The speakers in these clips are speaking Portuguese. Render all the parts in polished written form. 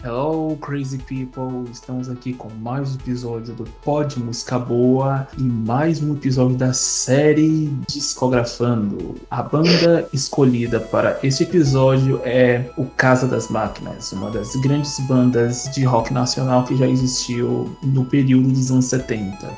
Hello, crazy people! Estamos aqui com mais um episódio do Pod Música Boa e mais um episódio da série Discografando. A banda escolhida para este episódio é o Casa das Máquinas, uma das grandes bandas de rock nacional que já existiu no período dos anos 70.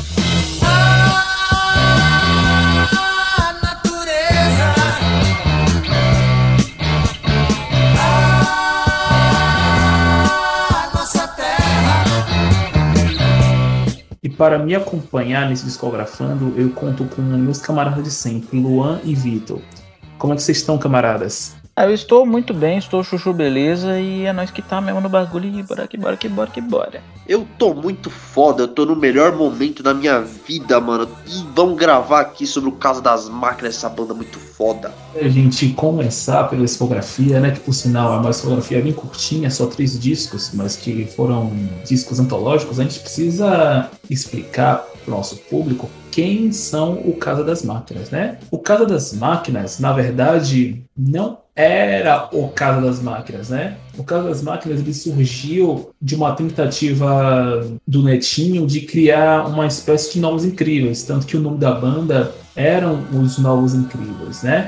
E para me acompanhar nesse Discografando, eu conto com meus camaradas de sempre, Luan e Vitor. Como é que vocês estão, camaradas? Eu estou muito bem, estou chuchu beleza e é nós que tá mesmo no bagulho e bora. Eu tô muito foda, eu tô no melhor momento da minha vida, mano. E vamos gravar aqui sobre o Casa das Máquinas, essa banda muito foda. A gente começar pela discografia, né? Que por sinal é uma discografia bem curtinha, só 3 discos, mas que foram discos antológicos. A gente precisa explicar pro nosso público quem são o Casa das Máquinas, né? O Casa das Máquinas, na verdade, não era o Casa das Máquinas, né? O Casa das Máquinas ele surgiu de uma tentativa do Netinho de criar uma espécie de Novos Incríveis, tanto que o nome da banda eram os Novos Incríveis, né?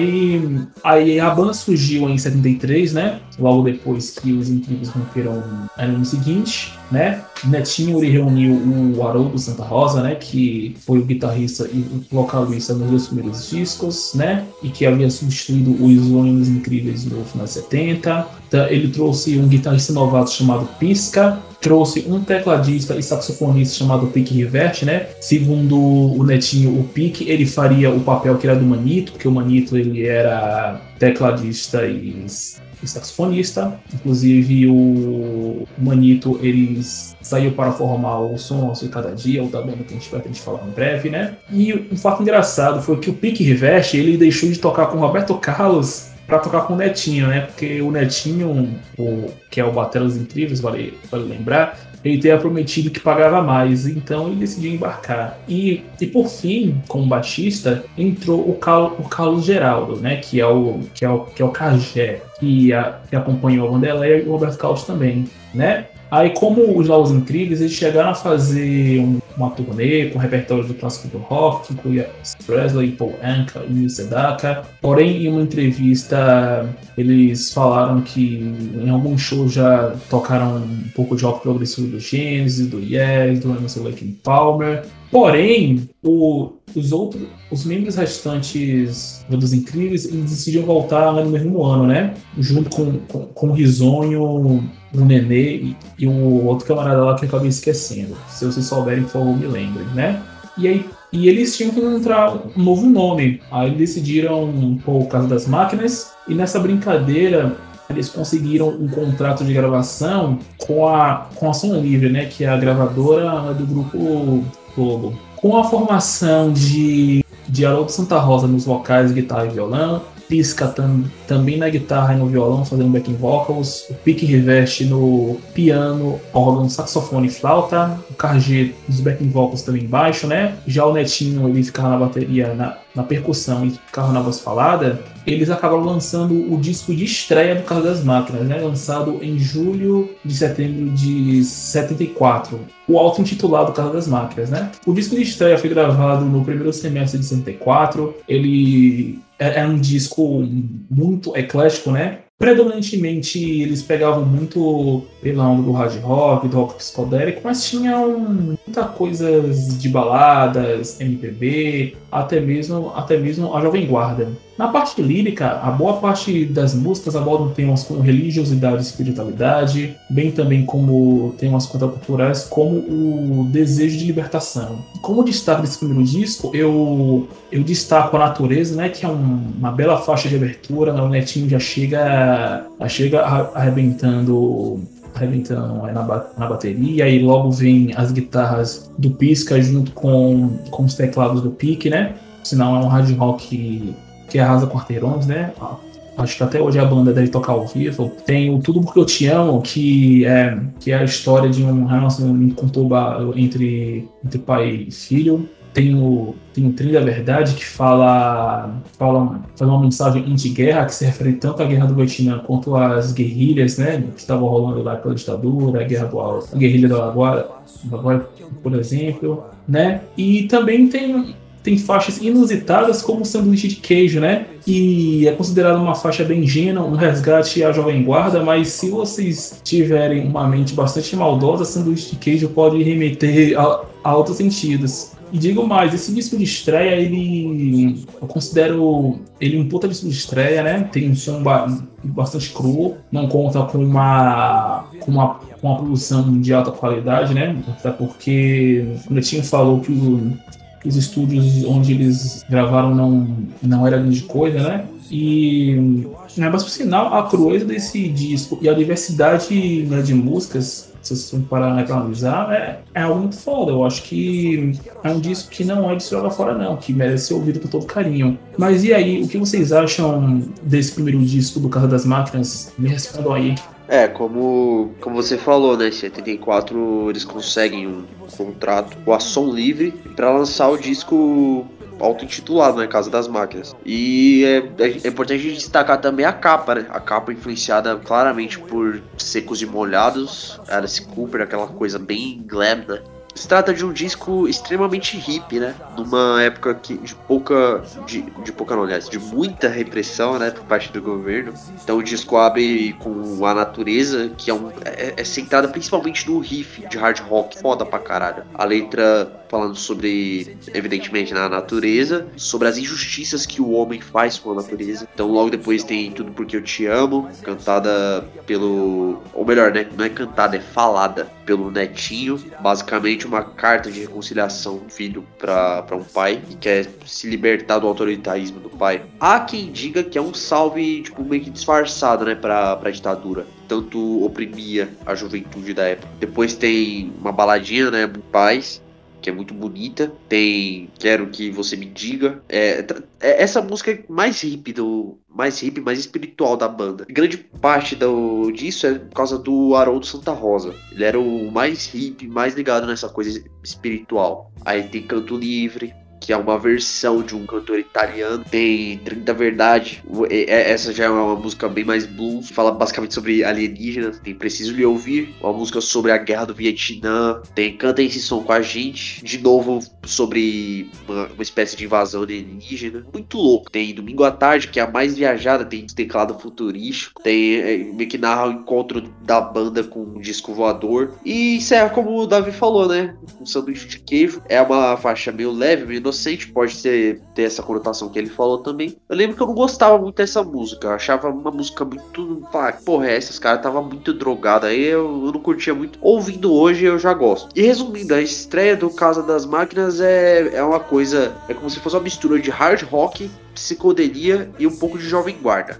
Aí a banda surgiu em 73, né? Logo depois que os Incríveis romperam no ano seguinte, né? Netinho ele reuniu o Haroldo Santa Rosa, né? Que foi o guitarrista e o vocalista nos 2 primeiros discos, né? E que havia substituído os Homens Incríveis no final de 70. Ele trouxe um guitarrista novato chamado Pisca, trouxe um tecladista e saxofonista chamado Pique Rivert, né? Segundo o Netinho, o Pique, ele faria o papel que era do Manito, porque o Manito ele era tecladista e saxofonista. Inclusive o Manito ele saiu para formar o Som Nosso de Cada Dia, o da banda que a gente vai falar em breve, né? E um fato engraçado foi que o Pique Rivert ele deixou de tocar com o Roberto Carlos para tocar com o Netinho, né? Porque o Netinho, que é o batera dos Incríveis, vale lembrar, ele teria prometido que pagava mais, então ele decidiu embarcar. E por fim, como baixista, entrou o Carlos Geraldo, né? Que é o Cagé, que acompanhou a Vanderleia e o Roberto Carlos também, né? Aí, como os Novos Incríveis, eles chegaram a fazer uma turnê com o repertório do clássico do rock, que incluía Presley, Paul Anka e Neil Sedaka. Porém, em uma entrevista, eles falaram que em alguns shows já tocaram um pouco de rock progressivo do Genesis, do Yes, do Emerson Lake and Palmer. Porém, os membros restantes dos Incríveis eles decidiram voltar no mesmo ano, né? Junto com o Risonho, o Nenê e o outro camarada lá que eu acabei esquecendo. Se vocês souberem, por favor, me lembrem, né? E eles tinham que encontrar um novo nome. Aí eles decidiram pôr o Casa das Máquinas. E nessa brincadeira, eles conseguiram um contrato de gravação com a Som Livre, né? Que é a gravadora do grupo todo. Com a formação de Haroldo Santa Rosa nos vocais, guitarra e violão, Pisca também na guitarra e no violão, fazendo backing vocals, o Pique Rivert no piano, órgão, saxofone e flauta, o Cargê nos backing vocals também baixo, né? Já o Netinho, ele ficava na bateria, na percussão e ficava na voz falada. Eles acabaram lançando o disco de estreia do Casa das Máquinas, né? Lançado em julho de setembro de 74. O auto-intitulado Casa das Máquinas, né? O disco de estreia foi gravado no primeiro semestre de 74. Ele é um disco muito eclético, né? Predominantemente eles pegavam muito pela onda do hard rock, do rock psicodélico, mas tinham muita coisas de baladas, MPB, até mesmo a Jovem Guarda. Na parte lírica, a boa parte das músicas abordam temas como religiosidade e espiritualidade, bem também como temas contraculturais, como o desejo de libertação. Como destaque desse primeiro disco, eu destaco a Natureza, né, que é uma bela faixa de abertura, né, o Netinho já chega arrebentando na bateria, e logo vem as guitarras do Pisca junto com os teclados do Pique, né? Senão é um hard rock que arrasa quarteirões, né? Acho que até hoje a banda deve tocar ao vivo. Tem o Tudo Porque Eu Te Amo, que é a história de um relacionamento conturbado entre pai e filho. Tem o Trem da Verdade, que faz uma mensagem anti-guerra, que se refere tanto à guerra do Vietnã quanto às guerrilhas, né, que estavam rolando lá pela ditadura, a guerrilha do Araguaia, por exemplo, né? E também tem faixas inusitadas como o Sanduíche de Queijo, né? E é considerado uma faixa bem ingênua, um resgate à Jovem Guarda, mas se vocês tiverem uma mente bastante maldosa, Sanduíche de Queijo pode remeter a outros sentidos. E digo mais, esse disco de estreia, eu considero ele um puta disco de estreia, né? Tem um som bastante cru, não conta com uma produção de alta qualidade, né? Até porque o Netinho falou que os estúdios onde eles gravaram não era grande coisa, né? Mas por sinal, a crueza desse disco e a diversidade, né, de músicas, se vocês forem parar pra analisar, é algo muito foda. Eu acho que é um disco que não é de se jogar fora, não, que merece ser ouvido com todo carinho. Mas e aí, o que vocês acham desse primeiro disco do Casa das Máquinas? Me respondam aí. Como você falou, né? Em 74 eles conseguem um contrato com a Som Livre para lançar o disco auto-intitulado, né? Casa das Máquinas. E é importante a gente destacar também a capa, né? A capa influenciada claramente por Secos e Molhados, Alice Cooper, aquela coisa bem glam, né? Se trata de um disco extremamente hippie, né? Numa época de muita repressão, né? Por parte do governo. Então o disco abre com a natureza, que é centrada principalmente no riff de hard rock, foda pra caralho. A letra falando sobre, evidentemente, na natureza, sobre as injustiças que o homem faz com a natureza. Então logo depois tem Tudo Porque Eu Te Amo, cantada ou melhor, né? Não é cantada, é falada pelo Netinho. Basicamente uma carta de reconciliação do filho para um pai que quer se libertar do autoritarismo do pai. Há quem diga que é um salve, tipo, meio que disfarçado, né, pra ditadura. Tanto oprimia a juventude da época. Depois tem uma baladinha, né, Paz, que é muito bonita. Tem Quero Que Você Me Diga. Essa música é mais hippie, mais espiritual da banda. Grande parte disso é por causa do Haroldo Santa Rosa. Ele era o mais hippie, mais ligado nessa coisa espiritual. Aí tem Canto Livre, que é uma versão de um cantor italiano. Tem Trem da Verdade, essa já é uma música bem mais blues, fala basicamente sobre alienígenas. Tem Preciso Lhe Ouvir, uma música sobre a guerra do Vietnã. Tem Canta Esse Som Com A Gente, de novo sobre uma espécie de invasão alienígena. Muito louco. Tem Domingo à Tarde, que é a mais viajada, tem teclado futurístico. Tem meio que narra o encontro da banda com um disco voador. E encerra como o Davi falou, né? Um Sanduíche de Queijo. É uma faixa meio leve, meio inocente, pode ter essa conotação que ele falou também. Eu lembro que eu não gostava muito dessa música, eu achava uma música muito... porra, esses caras tava muito drogado, aí eu não curtia muito. Ouvindo hoje eu já gosto. E resumindo, a estreia do Casa das Máquinas é uma coisa, é como se fosse uma mistura de hard rock, psicodelia e um pouco de Jovem Guarda.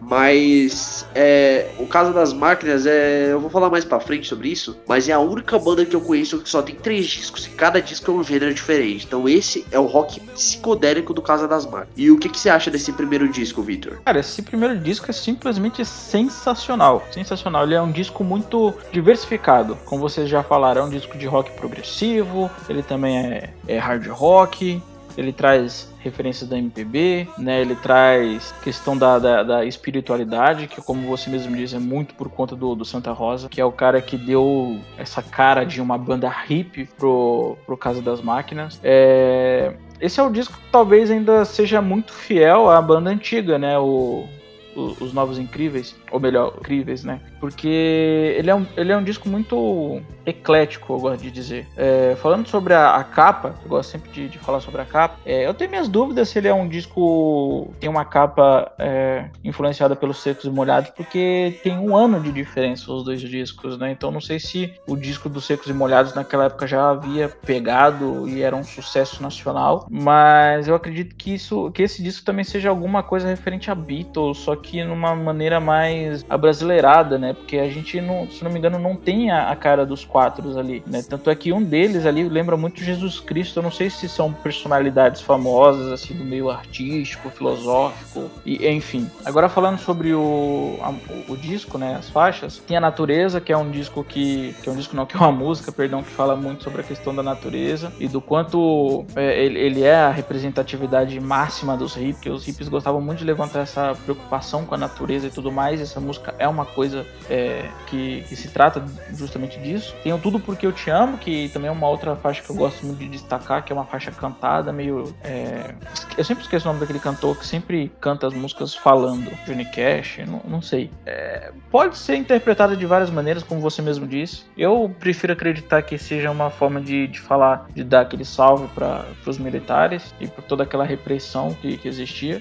Mas o Casa das Máquinas eu vou falar mais pra frente sobre isso, mas é a única banda que eu conheço que só tem 3 discos e cada disco é um gênero diferente. Então esse é o rock psicodélico do Casa das Máquinas. E o que você acha desse primeiro disco, Victor? Cara, esse primeiro disco é simplesmente sensacional. Sensacional. Ele é um disco muito diversificado. Como vocês já falaram, é um disco de rock progressivo, ele também é hard rock, ele traz referências da MPB, né? Ele traz questão da espiritualidade, que como você mesmo diz, é muito por conta do Santa Rosa, que é o cara que deu essa cara de uma banda hippie pro Casa das Máquinas. Esse é o disco que talvez ainda seja muito fiel à banda antiga, né? Os Novos Incríveis, ou melhor, Incríveis, né? Porque ele é um disco muito eclético, eu gosto de dizer. Falando sobre a capa, eu gosto sempre de falar sobre a capa. Eu tenho minhas dúvidas se ele é um disco tem uma capa influenciada pelos Secos e Molhados, porque tem 1 ano de diferença os dois discos, né? Então não sei se o disco dos Secos e Molhados naquela época já havia pegado e era um sucesso nacional, mas eu acredito que esse disco também seja alguma coisa referente a Beatles, só que numa maneira mais abrasileirada, né? Porque a gente, não, se não me engano, não tem a cara dos quatro ali, né? Tanto é que um deles ali lembra muito Jesus Cristo. Eu não sei se são personalidades famosas, assim, do meio artístico, filosófico, e enfim. Agora falando sobre o disco, né? As faixas, tem a Natureza, que é um disco que é uma música, perdão, que fala muito sobre a questão da natureza e do quanto ele é a representatividade máxima dos hippies, porque os hippies gostavam muito de levantar essa preocupação com a natureza e tudo mais. Essa música é uma coisa que se trata justamente disso. Tem o Tudo Porque Eu Te Amo, que também é uma outra faixa que eu gosto muito de destacar, que é uma faixa cantada, meio... eu sempre esqueço o nome daquele cantor que sempre canta as músicas falando. Johnny Cash, não sei. Pode ser interpretada de várias maneiras, como você mesmo disse. Eu prefiro acreditar que seja uma forma de falar, de dar aquele salve para os militares e por toda aquela repressão que existia.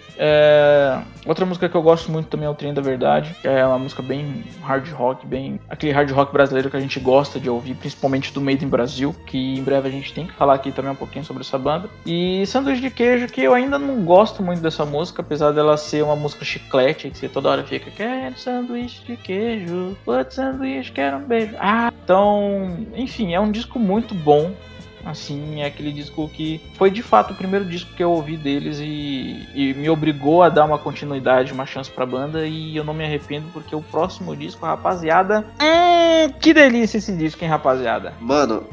Outra música que eu gosto muito também é O Trem da Verdade, que é uma música bem hard rock, bem aquele hard rock brasileiro que a gente gosta de ouvir, principalmente do Made in Brasil, que em breve a gente tem que falar aqui também um pouquinho sobre essa banda. E Sanduíche de Queijo, que eu ainda não gosto muito dessa música, apesar dela ser uma música chiclete, que você toda hora fica, quero sanduíche de queijo, outro sanduíche, quero um beijo. Então, enfim, é um disco muito bom. Assim, é aquele disco que foi de fato o primeiro disco que eu ouvi deles e me obrigou a dar uma continuidade, uma chance pra banda, e eu não me arrependo porque o próximo disco, rapaziada, que delícia esse disco, hein, rapaziada. Mano,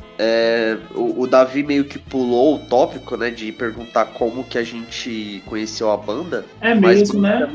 o Davi meio que pulou o tópico, né, de perguntar como que a gente conheceu a banda. É mesmo, né?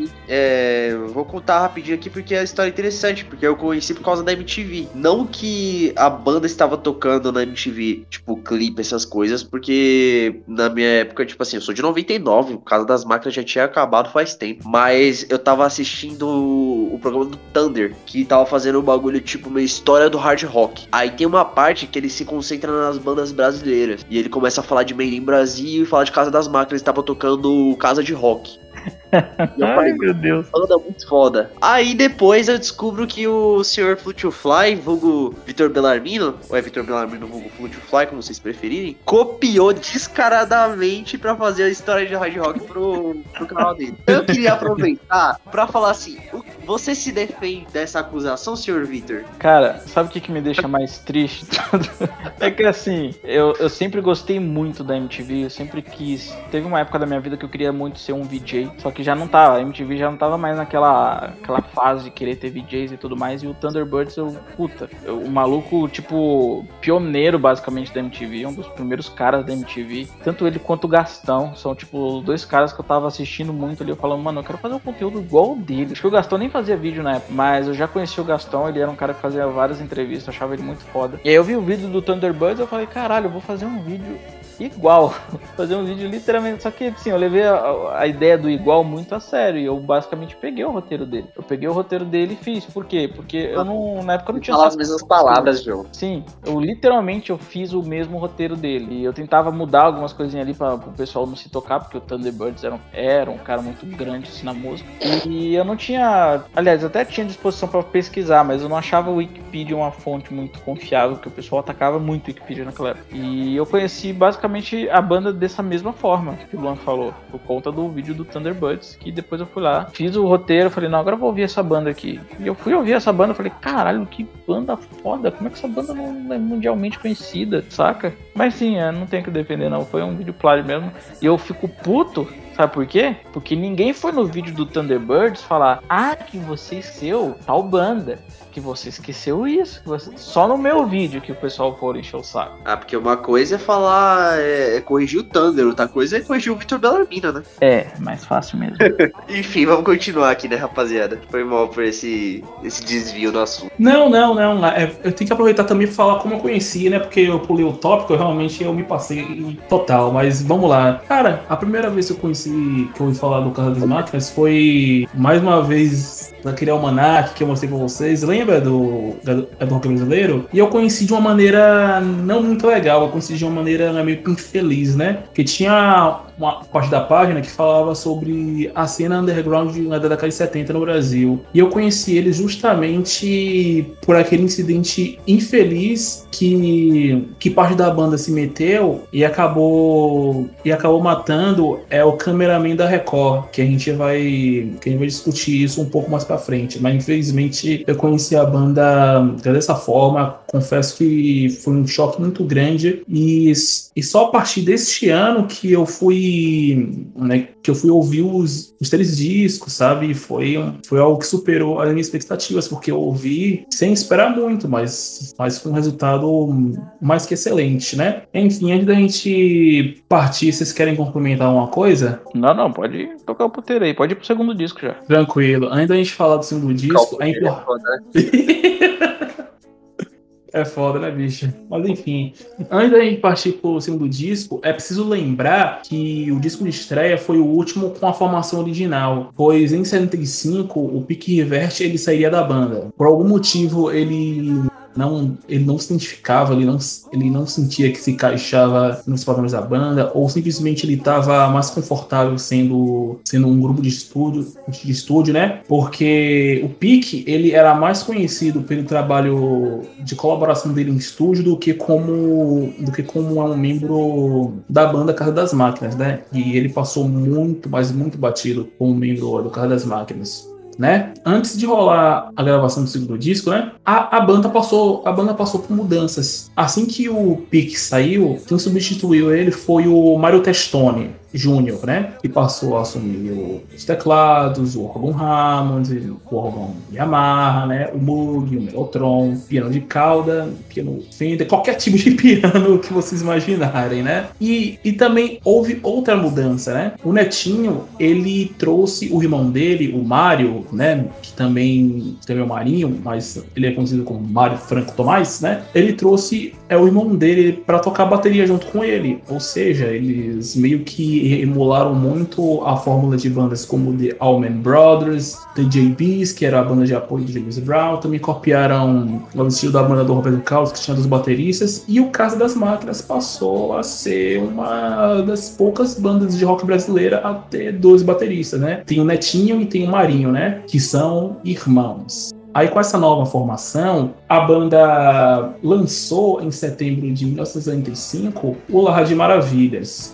Vou contar rapidinho aqui porque a história é interessante, porque eu conheci por causa da MTV. Não que a banda estava tocando na MTV, tipo, clipe, essas coisas, porque na minha época, tipo assim, eu sou de 99, o Casa das Máquinas já tinha acabado faz tempo, mas eu tava assistindo o programa do Thunder, que tava fazendo um bagulho tipo uma história do hard rock. Aí tem uma parte que ele se concentra nas bandas brasileiras, e ele começa a falar de Made in Brasil e falar de Casa das Máquinas, tava tocando Casa de Rock. E eu falei, meu Deus, banda muito foda. Aí depois eu descubro que o Sr. Flute Fly, vulgo Vitor Bellarmino, ou é Vitor Bellarmino, vulgo Flute Fly, como vocês preferirem, copiou descaradamente pra fazer a história de hard rock pro canal dele. Eu queria aproveitar pra falar assim, você se defende dessa acusação, Sr. Vitor? Cara, sabe o que me deixa mais triste? É que assim, eu sempre gostei muito da MTV, eu sempre quis. Teve uma época da minha vida que eu queria muito ser um VJ, só que já não tava, a MTV já não tava mais naquela fase de querer ter VJs e tudo mais, e o Thunderbirds, o maluco, tipo, pioneiro basicamente da MTV, um dos primeiros caras da MTV, tanto ele quanto o Gastão, são tipo os dois caras que eu tava assistindo muito ali, eu falando, mano, eu quero fazer um conteúdo igual o dele. Acho que o Gastão nem fazia vídeo na época, mas eu já conheci o Gastão, ele era um cara que fazia várias entrevistas, eu achava ele muito foda. E aí eu vi o vídeo do Thunderbirds, eu falei, caralho, eu vou fazer um vídeo igual, fazer um vídeo literalmente, só que assim, eu levei a ideia do igual muito a sério, e eu basicamente peguei o roteiro dele, e fiz. Por quê? Porque eu não, na época eu não tinha falar as mesmas palavras, João. Sim, eu literalmente fiz o mesmo roteiro dele, e eu tentava mudar algumas coisinhas ali para o pessoal não se tocar, porque o Thunderbirds era um cara muito grande assim na música, e eu não tinha, aliás, eu até tinha disposição para pesquisar, mas eu não achava o Wikipedia uma fonte muito confiável, porque o pessoal atacava muito o Wikipedia naquela época, e eu conheci basicamente a banda dessa mesma forma que o Luan falou, por conta do vídeo do Thunderbirds, que depois eu fui lá, fiz o roteiro, falei, não, agora eu vou ouvir essa banda aqui. E eu fui ouvir essa banda, falei, caralho, que banda foda, como é que essa banda não é mundialmente conhecida, saca? Mas sim, não tem que defender não, foi um vídeo plágio mesmo, e eu fico puto. Sabe por quê? Porque ninguém foi no vídeo do Thunderbirds falar, que você esqueceu tal banda, que você esqueceu isso, só no meu vídeo que o pessoal for encher o saco. Porque uma coisa é falar, corrigir o Thunder, outra coisa é corrigir o Vitor Bellarmino, né? Mais fácil mesmo. Enfim, vamos continuar aqui, né, rapaziada? Foi mal por esse desvio do assunto. Não. Eu tenho que aproveitar também pra falar como eu conheci, né? Porque eu pulei o tópico, realmente eu me passei total, mas vamos lá. Cara, a primeira vez que eu ouvi falar do Casa das Máquinas foi, mais uma vez, naquele almanac que eu mostrei pra vocês. Lembra do rock brasileiro? E eu conheci de uma maneira não muito legal, eu conheci de uma maneira meio que infeliz, né? Porque tinha uma parte da página que falava sobre a cena underground na década de 70 no Brasil. E eu conheci ele justamente por aquele incidente infeliz que parte da banda se meteu e acabou matando o cameraman da Record, que a gente vai discutir isso um pouco mais pra frente. Mas infelizmente eu conheci a banda dessa forma. Confesso que foi um choque muito grande e só a partir deste ano que eu fui, né, ouvir os 3 discos, sabe? Foi algo que superou as minhas expectativas, porque eu ouvi sem esperar muito, mas foi um resultado mais que excelente, né? Enfim, antes da gente partir, vocês querem complementar alguma coisa? Não, pode tocar o puteiro aí, pode ir pro segundo disco já. Tranquilo. Antes da gente falar do segundo disco, é importante. É foda, né, bicho? Mas enfim, antes da gente partir pro segundo disco, é preciso lembrar que o disco de estreia foi o último com a formação original, pois em 75 o Pique Reverte ele sairia da banda. Por algum motivo ele não se identificava, ele não sentia que se encaixava nos padrões da banda, ou simplesmente ele estava mais confortável sendo um grupo de estúdio, né? Porque o Pique, ele era mais conhecido pelo trabalho de colaboração dele em estúdio do que como um membro da banda Casa das Máquinas, né? E ele passou muito, mas muito batido como membro do Casa das Máquinas, né? Antes de rolar a gravação do segundo disco, né? A banda passou por mudanças. Assim que o Pique saiu, quem substituiu ele foi o Mario Testoni Júnior, né? Que passou a assumir os teclados, o órgão Hammond, o órgão Yamaha, né? O Moog, o Mellotron, piano de cauda, piano Fender, qualquer tipo de piano que vocês imaginarem, né? E também houve outra mudança, né? O Netinho, ele trouxe o irmão dele, o Mário, né? Que também é o Marinho, mas ele é conhecido como Mário Franco Tomás, né? Ele trouxe o irmão dele para tocar bateria junto com ele. Ou seja, eles meio que emularam muito a fórmula de bandas como The Allman Brothers, The JBs, que era a banda de apoio do James Brown. Também copiaram o estilo da banda do Roberto Carlos, que tinha 2 bateristas. E o Casa das Máquinas passou a ser uma das poucas bandas de rock brasileira a ter 2 bateristas, né? Tem o Netinho e tem o Marinho, né? Que são irmãos. Aí, com essa nova formação, a banda lançou em setembro de 1985 o Lar de Maravilhas.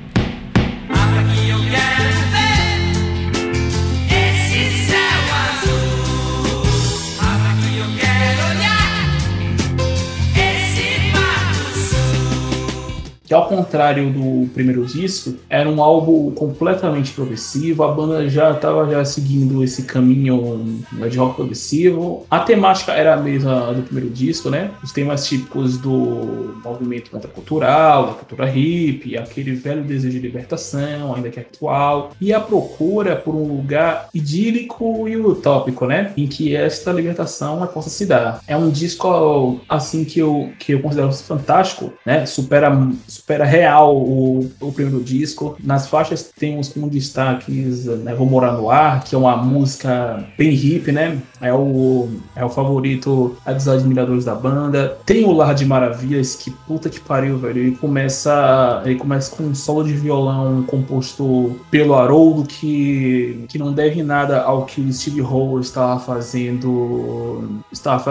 Que, ao contrário do primeiro disco, era um álbum completamente progressivo. A banda já estava seguindo esse caminho de rock progressivo. A temática era a mesma do primeiro disco, né? Os temas típicos do movimento contracultural, da cultura hippie, aquele velho desejo de libertação, ainda que atual, e a procura por um lugar idílico e utópico, né? Em que esta libertação possa se dar. É um disco, assim, que eu considero fantástico, né? Supera real o primeiro disco. Nas faixas temos como destaques, né, Vou Morar no Ar, que é uma música bem hippie, né? É o favorito dos admiradores da banda. Tem o Lar de Maravilhas, que puta que pariu, velho. Ele começa com um solo de violão composto pelo Haroldo, que não deve nada ao que o Steve Howe estava fazendo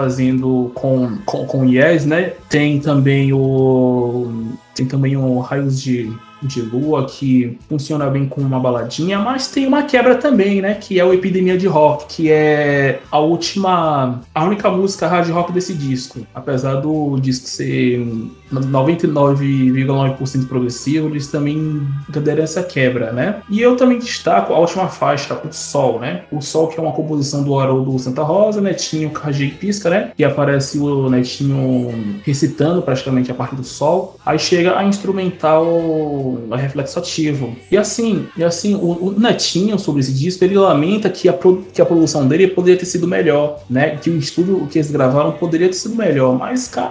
com Yes, né? Tem também o Raios de Lua, que funciona bem com uma baladinha, mas tem uma quebra também, né? Que é o Epidemia de Rock, que é a única música hard rock desse disco. Apesar do disco ser 99,9% progressivo, eles também deram essa quebra, né? E eu também destaco a última faixa, O Sol, né? O Sol, que é uma composição do Haroldo Santa Rosa, Netinho, Carragê e Pisca, né? E aparece o Netinho recitando praticamente a parte do Sol. Aí chega a instrumental reflexativo. E assim, o Netinho, sobre esse disco, ele lamenta que a produção dele poderia ter sido melhor, né? Que o estúdio que eles gravaram poderia ter sido melhor. Mas, cara,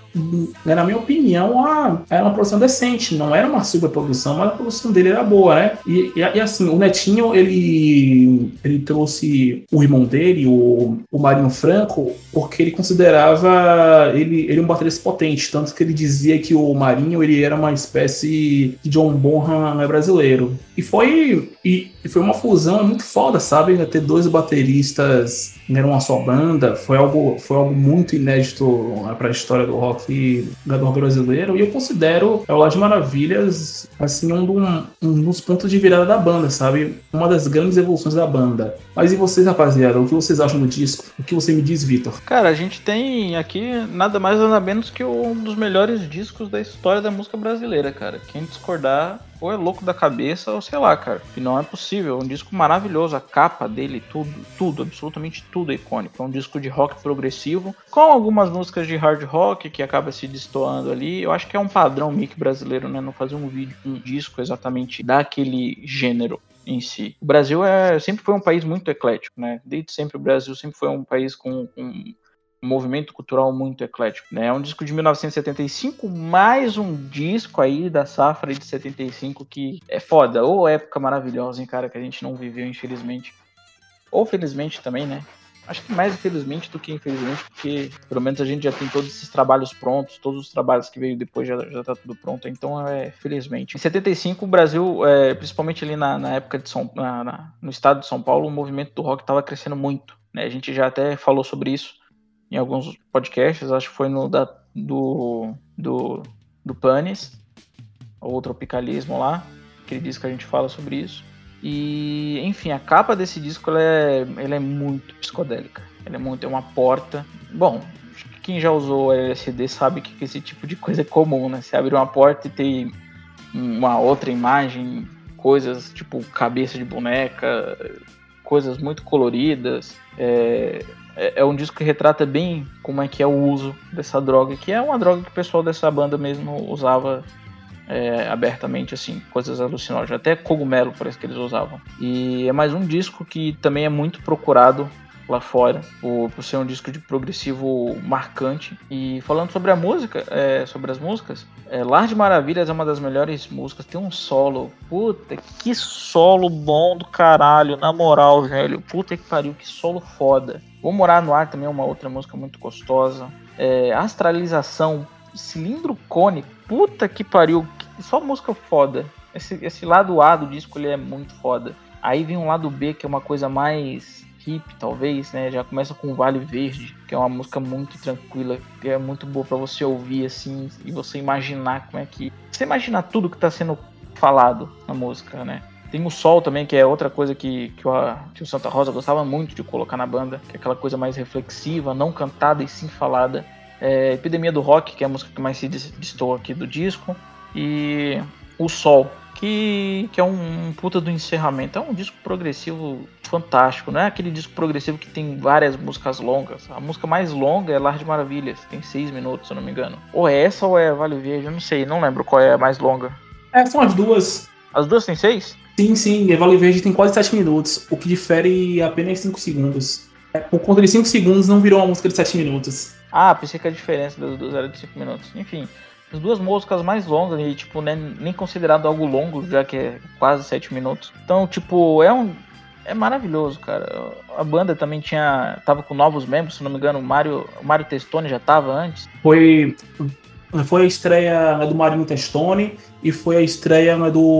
na minha opinião, era uma produção decente. Não era uma super produção, mas a produção dele era boa, né? E assim, o Netinho, ele trouxe o irmão dele, o Marinho Franco, porque ele considerava ele um baterista potente. Tanto que ele dizia que o Marinho, ele era uma espécie de John Bonham brasileiro. E foi uma fusão muito foda, sabe? Ter dois bateristas em uma só banda foi algo muito inédito para a história do rock brasileiro. E eu considero o Las Maravilhas assim, um dos pontos de virada da banda, sabe? Uma das grandes evoluções da banda. Mas e vocês, rapaziada? O que vocês acham do disco? O que você me diz, Vitor? Cara, a gente tem aqui nada mais nada menos que um dos melhores discos da história da música brasileira, cara. Quem discordar ou é louco da cabeça ou sei lá, cara. Que não é possível. É um disco maravilhoso. A capa dele, tudo, absolutamente tudo é icônico. É um disco de rock progressivo, com algumas músicas de hard rock que acaba se destoando ali. Eu acho que é um padrão mic brasileiro, né? Não fazer um disco exatamente daquele gênero em si. O Brasil sempre foi um país muito eclético, né? Desde sempre o Brasil sempre foi um país com um movimento cultural muito eclético, né? É um disco de 1975, mais um disco aí da safra de 75 que é foda, ou época maravilhosa, hein, cara, que a gente não viveu, infelizmente. Ou felizmente também, né? Acho que mais infelizmente do que infelizmente, porque pelo menos a gente já tem todos esses trabalhos prontos, todos os trabalhos que veio depois já tá tudo pronto, então felizmente. Em 75 o Brasil, principalmente ali na época de no estado de São Paulo, o movimento do rock estava crescendo muito, né? A gente já até falou sobre isso em alguns podcasts, acho que foi no do Panis, ou Tropicalismo lá, aquele disco que a gente fala sobre isso. E, enfim, a capa desse disco ela é muito psicodélica. Ela é uma porta. Bom, acho que quem já usou LSD sabe que esse tipo de coisa é comum, né? Você abre uma porta e tem uma outra imagem, coisas tipo cabeça de boneca, coisas muito coloridas. É um disco que retrata bem como é que é o uso dessa droga, que é uma droga que o pessoal dessa banda mesmo usava abertamente, assim, coisas alucinógenas, até cogumelo parece que eles usavam. E é mais um disco que também é muito procurado lá fora, por ser um disco de progressivo marcante. E falando sobre a música, sobre as músicas, Lar de Maravilhas é uma das melhores músicas, tem um solo, puta, que solo bom do caralho, na moral, velho, puta que pariu, que solo foda. Vou Morar no Ar também é uma outra música muito gostosa. Astralização, Cilindro Cone, puta que pariu, só música foda. Esse lado A do disco ele é muito foda. Aí vem um lado B que é uma coisa mais hip, talvez, né? Já começa com Vale Verde, que é uma música muito tranquila, que é muito boa pra você ouvir assim e você imaginar como é que... Você imaginar tudo que tá sendo falado na música, né? Tem o Sol também, que é outra coisa que o Santa Rosa gostava muito de colocar na banda, que é aquela coisa mais reflexiva, não cantada e sim falada. Epidemia do Rock, que é a música que mais se destoa aqui do disco. E O Sol, que é um puta do encerramento. É um disco progressivo fantástico, não é aquele disco progressivo que tem várias músicas longas. A música mais longa é Lar de Maravilhas, tem 6 minutos, se eu não me engano. Ou é essa ou é Vale Verde, eu não sei, não lembro qual é a mais longa. São as duas. As duas tem 6? Sim, Vale Verde tem quase 7 minutos, o que difere apenas 5 segundos. Por conta de 5 segundos não virou uma música de 7 minutos. Ah, pensei que a diferença das duas era de 5 minutos. Enfim, as duas músicas mais longas e, tipo, né, nem considerado algo longo, já que é quase 7 minutos. Então, tipo, é maravilhoso, cara. A banda também tava com novos membros, se não me engano, o Mário Testoni já tava antes. Foi a estreia do Marinho Testoni e foi a estreia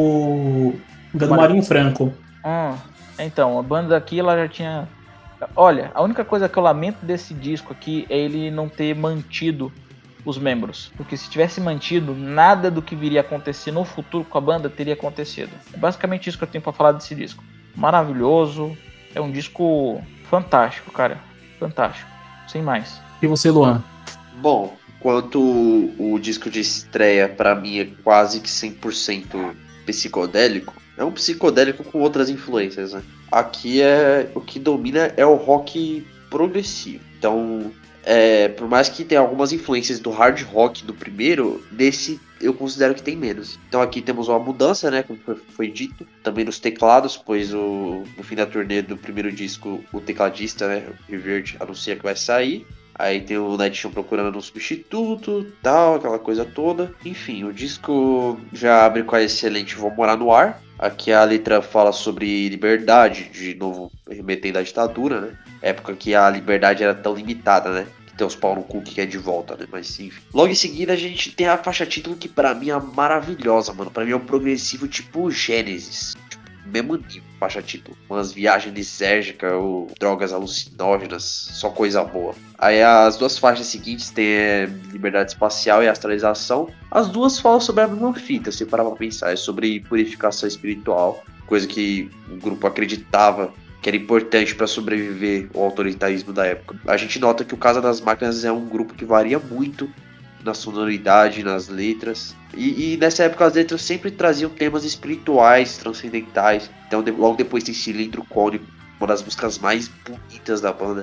do Marinho Franco. Então, a banda aqui, ela já tinha... Olha, a única coisa que eu lamento desse disco aqui é ele não ter mantido os membros. Porque se tivesse mantido, nada do que viria a acontecer no futuro com a banda teria acontecido. É basicamente isso que eu tenho pra falar desse disco. Maravilhoso. É um disco fantástico, cara. Fantástico. Sem mais. E você, Luan? Bom, quanto o disco de estreia, pra mim, é quase que 100% psicodélico. É um psicodélico com outras influências, né? Aqui o que domina é o rock progressivo. Então, por mais que tenha algumas influências do hard rock do primeiro, desse eu considero que tem menos. Então aqui temos uma mudança, né, como foi dito, também nos teclados, pois no fim da turnê do primeiro disco, o tecladista, né, o Riverde, anuncia que vai sair. Aí tem o Netinho procurando um substituto, tal, aquela coisa toda. Enfim, o disco já abre com a excelente Vou Morar no Ar. Aqui a letra fala sobre liberdade, de novo remetendo à ditadura, né? Época que a liberdade era tão limitada, né? Que tem os pau no cu que quer de volta, né? Mas enfim. Logo em seguida a gente tem a faixa título que pra mim é maravilhosa, mano. Pra mim é um progressivo tipo Gênesis. Mesmo nível, faixa título. Umas viagens lisérgicas ou drogas alucinógenas, só coisa boa. Aí as duas faixas seguintes tem Liberdade Espacial e Astralização. As duas falam sobre a mesma fita, se parar pra pensar. É sobre purificação espiritual, coisa que o grupo acreditava que era importante para sobreviver ao autoritarismo da época. A gente nota que o Casa das Máquinas é um grupo que varia muito na sonoridade, nas letras. E nessa época as letras sempre traziam temas espirituais, transcendentais. Então logo depois tem Cilindro Cônico, uma das músicas mais bonitas da banda.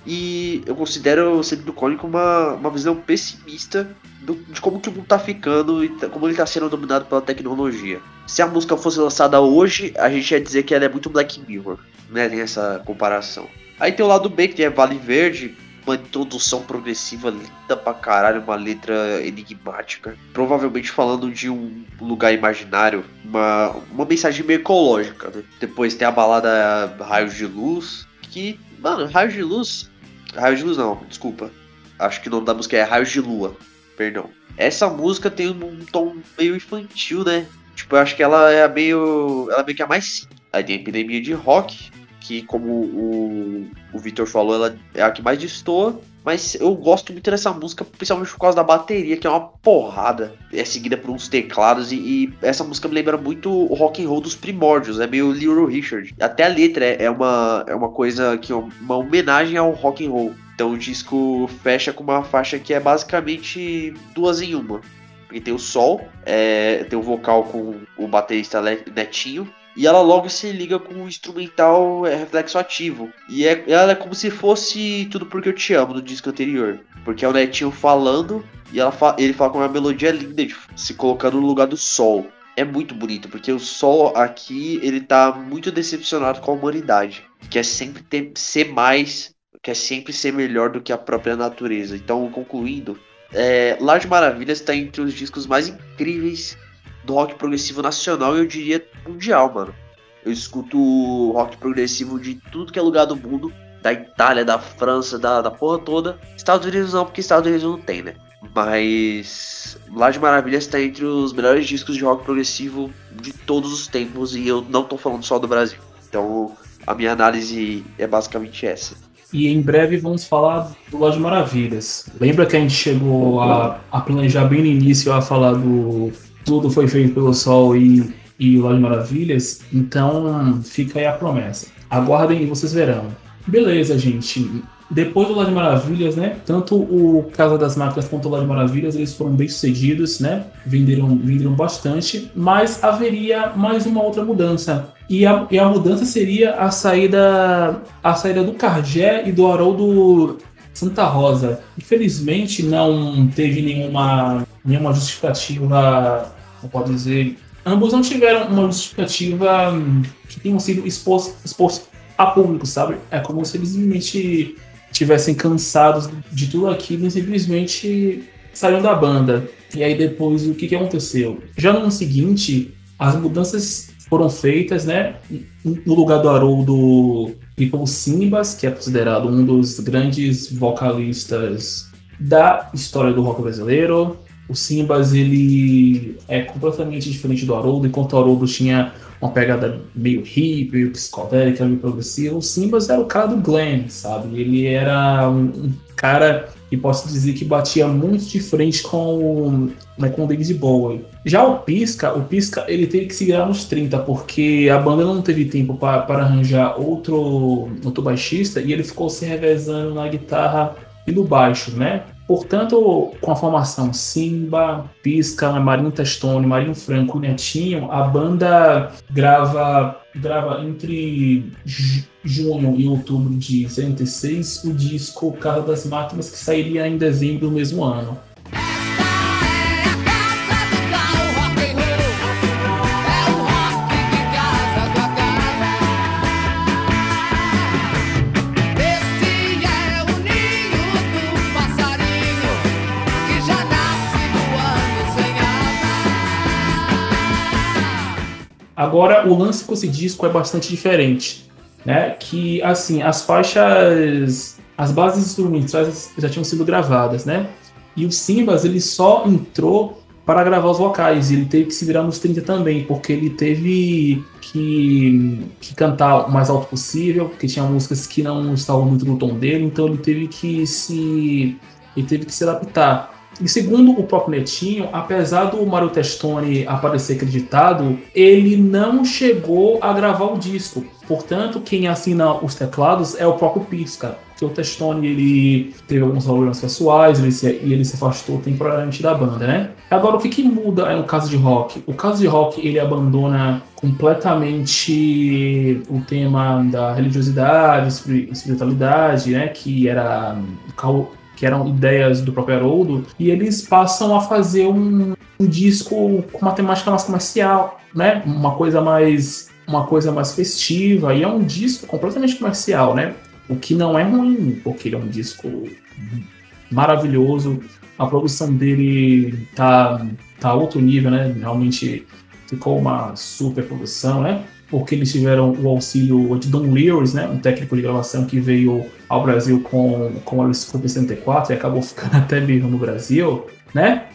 E eu considero o Cilindro Cônico uma visão pessimista de como que o mundo tá ficando e como ele tá sendo dominado pela tecnologia. Se a música fosse lançada hoje, a gente ia dizer que ela é muito Black Mirror, né? Tem essa comparação. Aí tem o lado B, que é Vale Verde, uma introdução progressiva linda pra caralho, uma letra enigmática, provavelmente falando de um lugar imaginário, uma mensagem meio ecológica, né? Depois tem a balada Raios de Luz, que, mano, Raios de Luz não, desculpa, acho que o nome da música é Raios de Lua, perdão. Essa música tem um tom meio infantil, né? Tipo, eu acho que ela é meio que a mais simples. Aí tem a Epidemia de Rock, que como o Victor falou, ela é a que mais destoa, mas eu gosto muito dessa música, principalmente por causa da bateria, que é uma porrada, é seguida por uns teclados, e essa música me lembra muito o rock and roll dos primórdios, é meio Little Richard, até a letra é uma coisa que é uma homenagem ao rock and roll. Então o disco fecha com uma faixa que é basicamente duas em uma, porque tem o Sol, tem o vocal com o baterista Netinho, e ela logo se liga com o instrumental reflexo ativo. E ela é como se fosse Tudo Porque Eu Te Amo do disco anterior. Porque é o Netinho falando e ele fala com uma melodia linda, se colocando no lugar do Sol. É muito bonito, porque o Sol aqui, ele tá muito decepcionado com a humanidade. Quer sempre ser mais, quer sempre ser melhor do que a própria natureza. Então, concluindo, Lar de Maravilhas tá entre os discos mais incríveis do rock progressivo nacional e eu diria mundial, mano. Eu escuto rock progressivo de tudo que é lugar do mundo, da Itália, da França, da porra toda. Estados Unidos não, porque Estados Unidos não tem, né? Mas Lar de Maravilhas está entre os melhores discos de rock progressivo de todos os tempos e eu não tô falando só do Brasil. Então a minha análise é basicamente essa. E em breve vamos falar do Lar de Maravilhas. Lembra que a gente chegou a planejar bem no início a falar do Tudo Foi Feito pelo Sol e o Lar de Maravilhas? Então fica aí a promessa. Aguardem e vocês verão. Beleza, gente. Depois do Lar de Maravilhas, né? Tanto o Casa das Máquinas quanto o Lar de Maravilhas, eles foram bem sucedidos, né? Venderam bastante, mas haveria mais uma outra mudança. E a mudança seria a saída do Cargé e do Haroldo Santa Rosa. Infelizmente não teve nenhuma justificativa, não pode dizer. Ambos não tiveram uma justificativa que tenham sido expostos a público, sabe? É como se eles simplesmente tivessem cansados de tudo aquilo e simplesmente saíram da banda. E aí depois o que aconteceu? Já no ano seguinte, as mudanças foram feitas, né? No lugar do Haroldo ficou o Simbas, que é considerado um dos grandes vocalistas da história do rock brasileiro. O Simbas, ele é completamente diferente do Haroldo, enquanto o Haroldo tinha uma pegada meio hippie, meio psicodélica, meio progressiva. O Simbas era o cara do glam, sabe? Ele era um cara que posso dizer que batia muito de frente com o David Bowie. Já o Pisca, ele teve que se virar nos 30, porque a banda não teve tempo para arranjar outro baixista e ele ficou se revezando na guitarra e no baixo, né? Portanto, com a formação Simba, Pisca, Marinho Testoni, Marinho Franco e Netinho, a banda grava entre junho e outubro de 76 o disco Casa das Máquinas, que sairia em dezembro do mesmo ano. Agora, o lance com esse disco é bastante diferente, né? Que, assim, as faixas, as bases instrumentais já tinham sido gravadas, né? E o Simbas, ele só entrou para gravar os vocais, e ele teve que se virar nos 30 também, porque ele teve que cantar o mais alto possível, porque tinha músicas que não estavam muito no tom dele, então ele teve que se adaptar. E segundo o próprio Netinho, apesar do Mario Testoni aparecer acreditado, ele não chegou a gravar o disco. Portanto, quem assina os teclados é o próprio Pisca, porque o Testoni ele teve alguns problemas pessoais e ele se afastou temporariamente da banda, né? Agora, o que muda no caso de Rock? O caso de Rock, ele abandona completamente o tema da religiosidade, espiritualidade, né? Que eram ideias do próprio Haroldo, e eles passam a fazer um disco com uma temática mais comercial, né? Uma coisa mais festiva, e é um disco completamente comercial, né? O que não é ruim, porque ele é um disco maravilhoso, a produção dele tá outro nível, né? Realmente ficou uma super produção, né? Porque eles tiveram o auxílio de Don Lewis, né, um técnico de gravação que veio ao Brasil com o Alice Cooper 64 e acabou ficando até vivo no Brasil, né?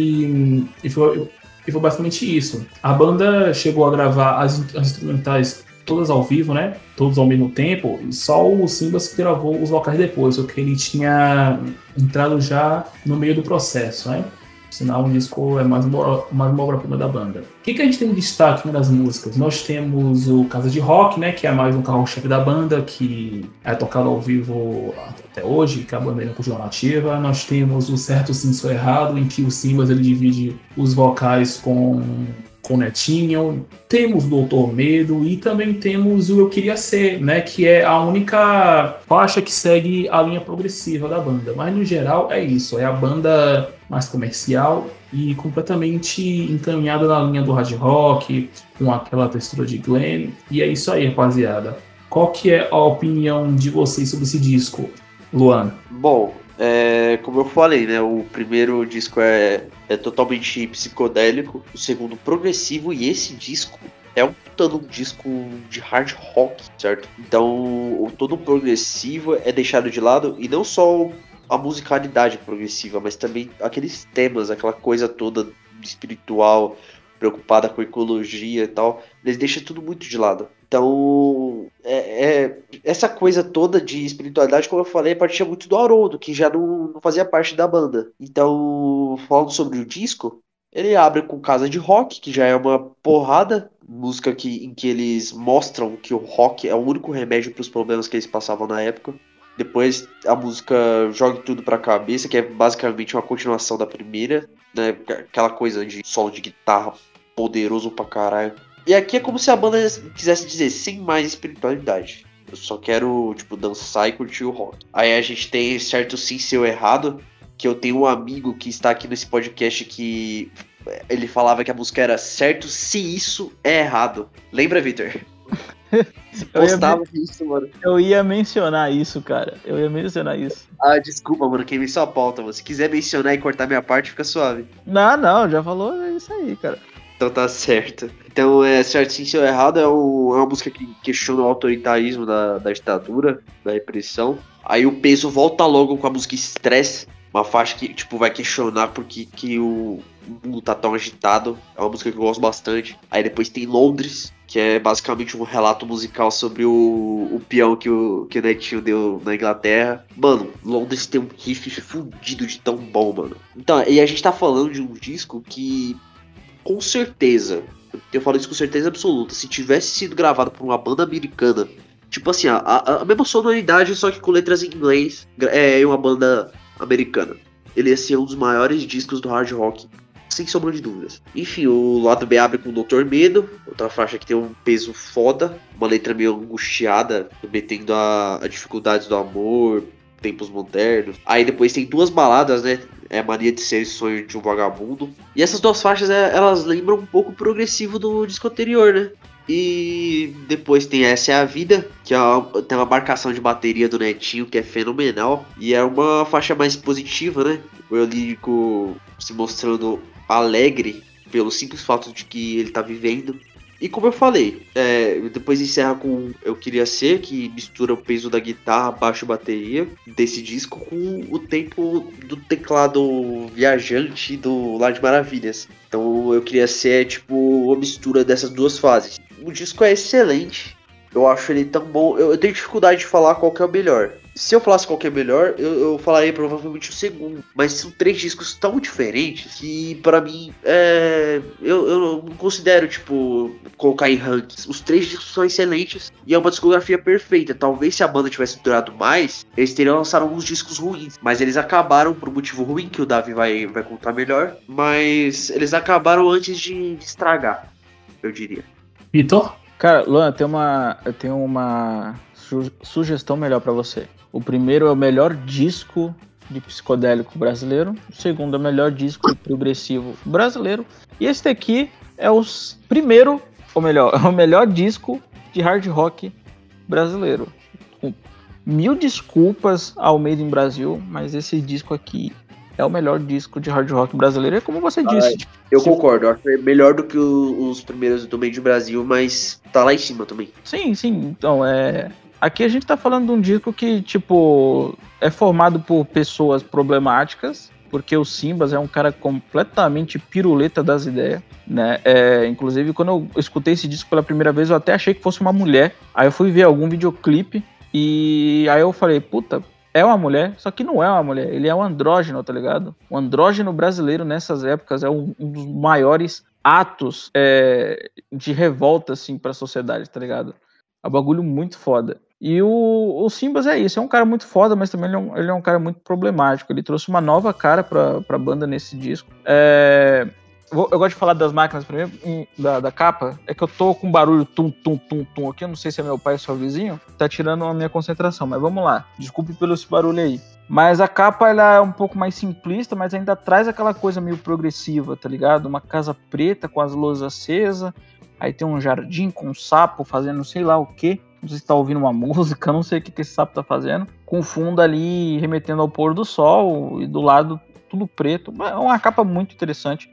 E foi basicamente isso. A banda chegou a gravar as instrumentais todas ao vivo, né? Todos ao mesmo tempo, e só o Simbas que gravou os vocais depois, porque ele tinha entrado já no meio do processo, né? Sinal, um disco é mais uma obra-prima da banda. O que a gente tem de destaque nas músicas? Nós temos o Casa de Rock, né, que é mais um carro-chefe da banda, que é tocado ao vivo até hoje, que a banda ainda continua nativa. Nós temos o Certo Sim Sou Errado, em que o Simbas ele divide os vocais com o Netinho. Temos o Doutor Medo e também temos o Eu Queria Ser, né, que é a única faixa que segue a linha progressiva da banda. Mas no geral é isso, é a banda mais comercial e completamente encaminhada na linha do hard rock, com aquela textura de Glenn. E é isso aí, rapaziada. Qual que é a opinião de vocês sobre esse disco, Luan? Bom, como eu falei, né? O primeiro disco é totalmente psicodélico, o segundo progressivo, e esse disco é um disco de hard rock, certo? Então, todo o progressivo é deixado de lado, e não só a musicalidade progressiva, mas também aqueles temas, aquela coisa toda espiritual, preocupada com ecologia e tal, eles deixam tudo muito de lado. Então, essa coisa toda de espiritualidade, como eu falei, partia muito do Haroldo, que já não fazia parte da banda. Então, falando sobre o disco, ele abre com Casa de Rock, que já é uma porrada, música em que eles mostram que o rock é o único remédio para os problemas que eles passavam na época. Depois a música Jogue Tudo Pra Cabeça, que é basicamente uma continuação da primeira, né? Aquela coisa de solo de guitarra poderoso pra caralho. E aqui é como se a banda quisesse dizer, sem mais espiritualidade. Eu só quero, dançar e curtir o rock. Aí a gente tem Certo Sim Seu Errado, que eu tenho um amigo que está aqui nesse podcast que ele falava que a música era Certo Se Isso É Errado. Lembra, Victor? Postava isso, mano. Eu ia mencionar isso, cara. Ah, desculpa, mano. Queimei sua pauta, mano. Se quiser mencionar e cortar minha parte, fica suave. Não, já falou isso aí, cara. Então tá certo. Então, Certo Sim Seu Errado é uma música que questiona o autoritarismo da ditadura, da repressão. Aí o Peso volta logo com a música Estresse, uma faixa que, vai questionar porque que o mundo tá tão agitado. É uma música que eu gosto bastante. Aí depois tem Londres, que é basicamente um relato musical sobre o peão que o Netinho deu na Inglaterra. Mano, Londres tem um riff fudido de tão bom, mano. Então, e a gente tá falando de um disco que, com certeza, eu falo isso com certeza absoluta, se tivesse sido gravado por uma banda americana, assim, a mesma sonoridade, só que com letras em inglês, uma banda americana, ele ia ser um dos maiores discos do hard rock, sem sombra de dúvidas. Enfim, o lado B abre com o Doutor Medo, outra faixa que tem um peso foda, uma letra meio angustiada, metendo a dificuldades do amor, tempos modernos. Aí depois tem duas baladas, né? É Mania de Ser e Sonho de um Vagabundo. E essas duas faixas, elas lembram um pouco o progressivo do disco anterior, né? E depois tem Essa é a Vida, que tem uma marcação de bateria do Netinho que é fenomenal. E é uma faixa mais positiva, né? O lírico se mostrando alegre pelo simples fato de que ele tá vivendo. E como eu falei, depois encerra com Eu Queria Ser, que mistura o peso da guitarra, baixo e bateria desse disco com o tempo do teclado viajante do Lar de Maravilhas. Então Eu Queria Ser é tipo uma mistura dessas duas fases. O disco é excelente, eu acho ele tão bom, eu tenho dificuldade de falar qual que é o melhor. Se eu falasse qual que é melhor, eu falaria provavelmente o segundo. Mas são 3 discos tão diferentes que, pra mim, eu não considero, tipo, colocar em rankings. Os 3 discos são excelentes e é uma discografia perfeita. Talvez se a banda tivesse durado mais, eles teriam lançado alguns discos ruins. Mas eles acabaram por um motivo ruim, que o Davi vai contar melhor. Mas eles acabaram antes de estragar, eu diria. Vitor? Cara, Luan, eu tenho uma sugestão melhor pra você. O primeiro é o melhor disco de psicodélico brasileiro. O segundo é o melhor disco de progressivo brasileiro. E esse daqui é o primeiro, ou melhor, é o melhor disco de hard rock brasileiro. Com 1000 desculpas ao Made in Brasil, mas esse disco aqui é o melhor disco de hard rock brasileiro. É como você disse. Eu concordo, eu acho que é melhor do que os primeiros do Made in Brasil, mas tá lá em cima também. Sim. Então, aqui a gente tá falando de um disco que, tipo, é formado por pessoas problemáticas, porque o Simbas é um cara completamente piruleta das ideias, né? Inclusive, quando eu escutei esse disco pela primeira vez, eu até achei que fosse uma mulher. Aí eu fui ver algum videoclipe e aí eu falei, puta, é uma mulher, só que não é uma mulher, ele é um andrógeno, tá ligado? O andrógeno brasileiro nessas épocas é um dos maiores atos de revolta, assim, pra sociedade, tá ligado? É um bagulho muito foda. E o Simbas é isso, é um cara muito foda, mas também ele é um cara muito problemático. Ele trouxe uma nova cara pra banda nesse disco. Eu gosto de falar das máquinas primeiro, da capa. É que eu tô com um barulho tum aqui, eu não sei se é meu pai ou seu vizinho, tá tirando a minha concentração, mas vamos lá. Desculpe pelo esse barulho aí. Mas a capa, ela é um pouco mais simplista, mas ainda traz aquela coisa meio progressiva, tá ligado? Uma casa preta com as luzes acesas, aí tem um jardim com um sapo fazendo sei lá o quê. Não sei se tá ouvindo uma música, não sei o que esse sapo tá fazendo. Com fundo ali remetendo ao pôr do sol e do lado tudo preto. É uma capa muito interessante.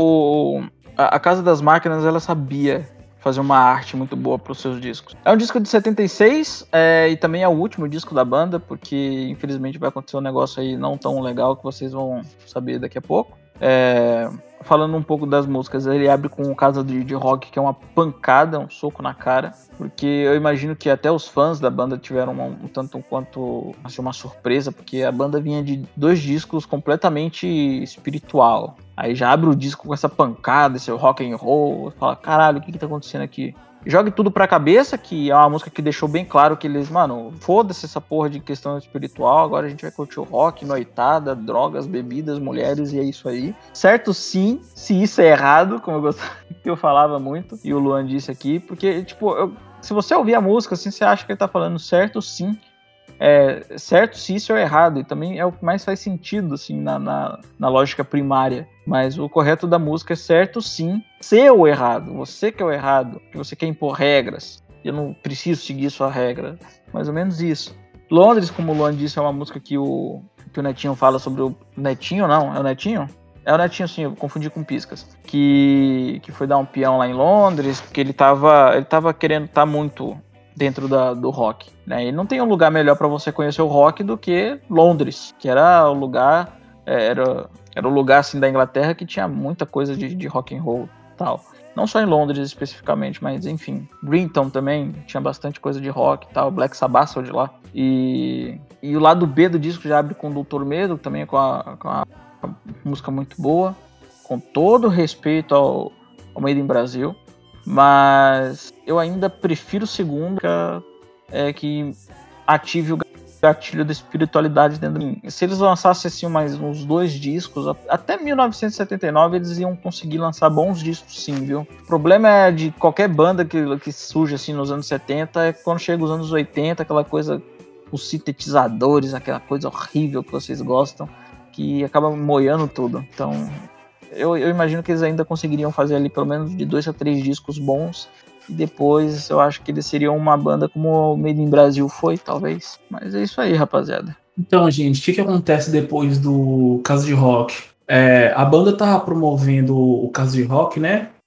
A Casa das Máquinas, ela sabia fazer uma arte muito boa para os seus discos. É um disco de 76 e também é o último disco da banda, porque infelizmente vai acontecer um negócio aí não tão legal que vocês vão saber daqui a pouco. Falando um pouco das músicas, ele abre com Casa de Rock, que é uma pancada, um soco na cara, porque eu imagino que até os fãs da banda tiveram um tanto quanto assim, uma surpresa, porque a banda vinha de 2 discos completamente espiritual. Aí já abre o disco com essa pancada, esse rock and roll, fala, caralho, o que tá acontecendo aqui? Jogue Tudo Pra Cabeça, que é uma música que deixou bem claro que eles, mano, foda-se essa porra de questão espiritual, agora a gente vai curtir o rock, noitada, drogas, bebidas, mulheres, e é isso aí. Certo sim, se isso é errado, como eu falava muito, e o Luan disse aqui, porque, tipo, se você ouvir a música, assim, você acha que ele tá falando certo sim, certo se isso é errado, e também é o que mais faz sentido, assim, na lógica primária. Mas o correto da música é certo sim, ser o errado, você que é o errado, que você quer impor regras, eu não preciso seguir sua regra, mais ou menos isso. Londres, como o Luan disse, é uma música que o Netinho fala sobre o Netinho, não, é o Netinho? É o Netinho, sim, eu confundi com Piscas, que foi dar um peão lá em Londres, porque ele tava querendo estar muito dentro do rock, né? E não tem um lugar melhor para você conhecer o rock do que Londres, que era o lugar, era o lugar assim da Inglaterra que tinha muita coisa de rock and roll e tal. Não só em Londres especificamente, mas enfim. Brinton também tinha bastante coisa de rock e tal. Black Sabbath saiu de lá. E o lado B do disco já abre com Doutor Medo, também com a música muito boa. Com todo respeito ao Made in Brasil. Mas eu ainda prefiro o segundo, que ative o gatilho da espiritualidade dentro de mim. Se eles lançassem assim mais uns 2 discos, até 1979 eles iam conseguir lançar bons discos sim, viu? O problema é de qualquer banda que surge assim nos anos 70, é quando chega os anos 80, aquela coisa, os sintetizadores, aquela coisa horrível que vocês gostam, que acaba moiando tudo. Então eu imagino que eles ainda conseguiriam fazer ali pelo menos de 2 a 3 discos bons. E depois eu acho que eles seriam uma banda como o Made in Brasil foi, talvez. Mas é isso aí, rapaziada. Então, gente, o que acontece depois do Casa de Rock? A banda tá promovendo o Casa de Rock, né?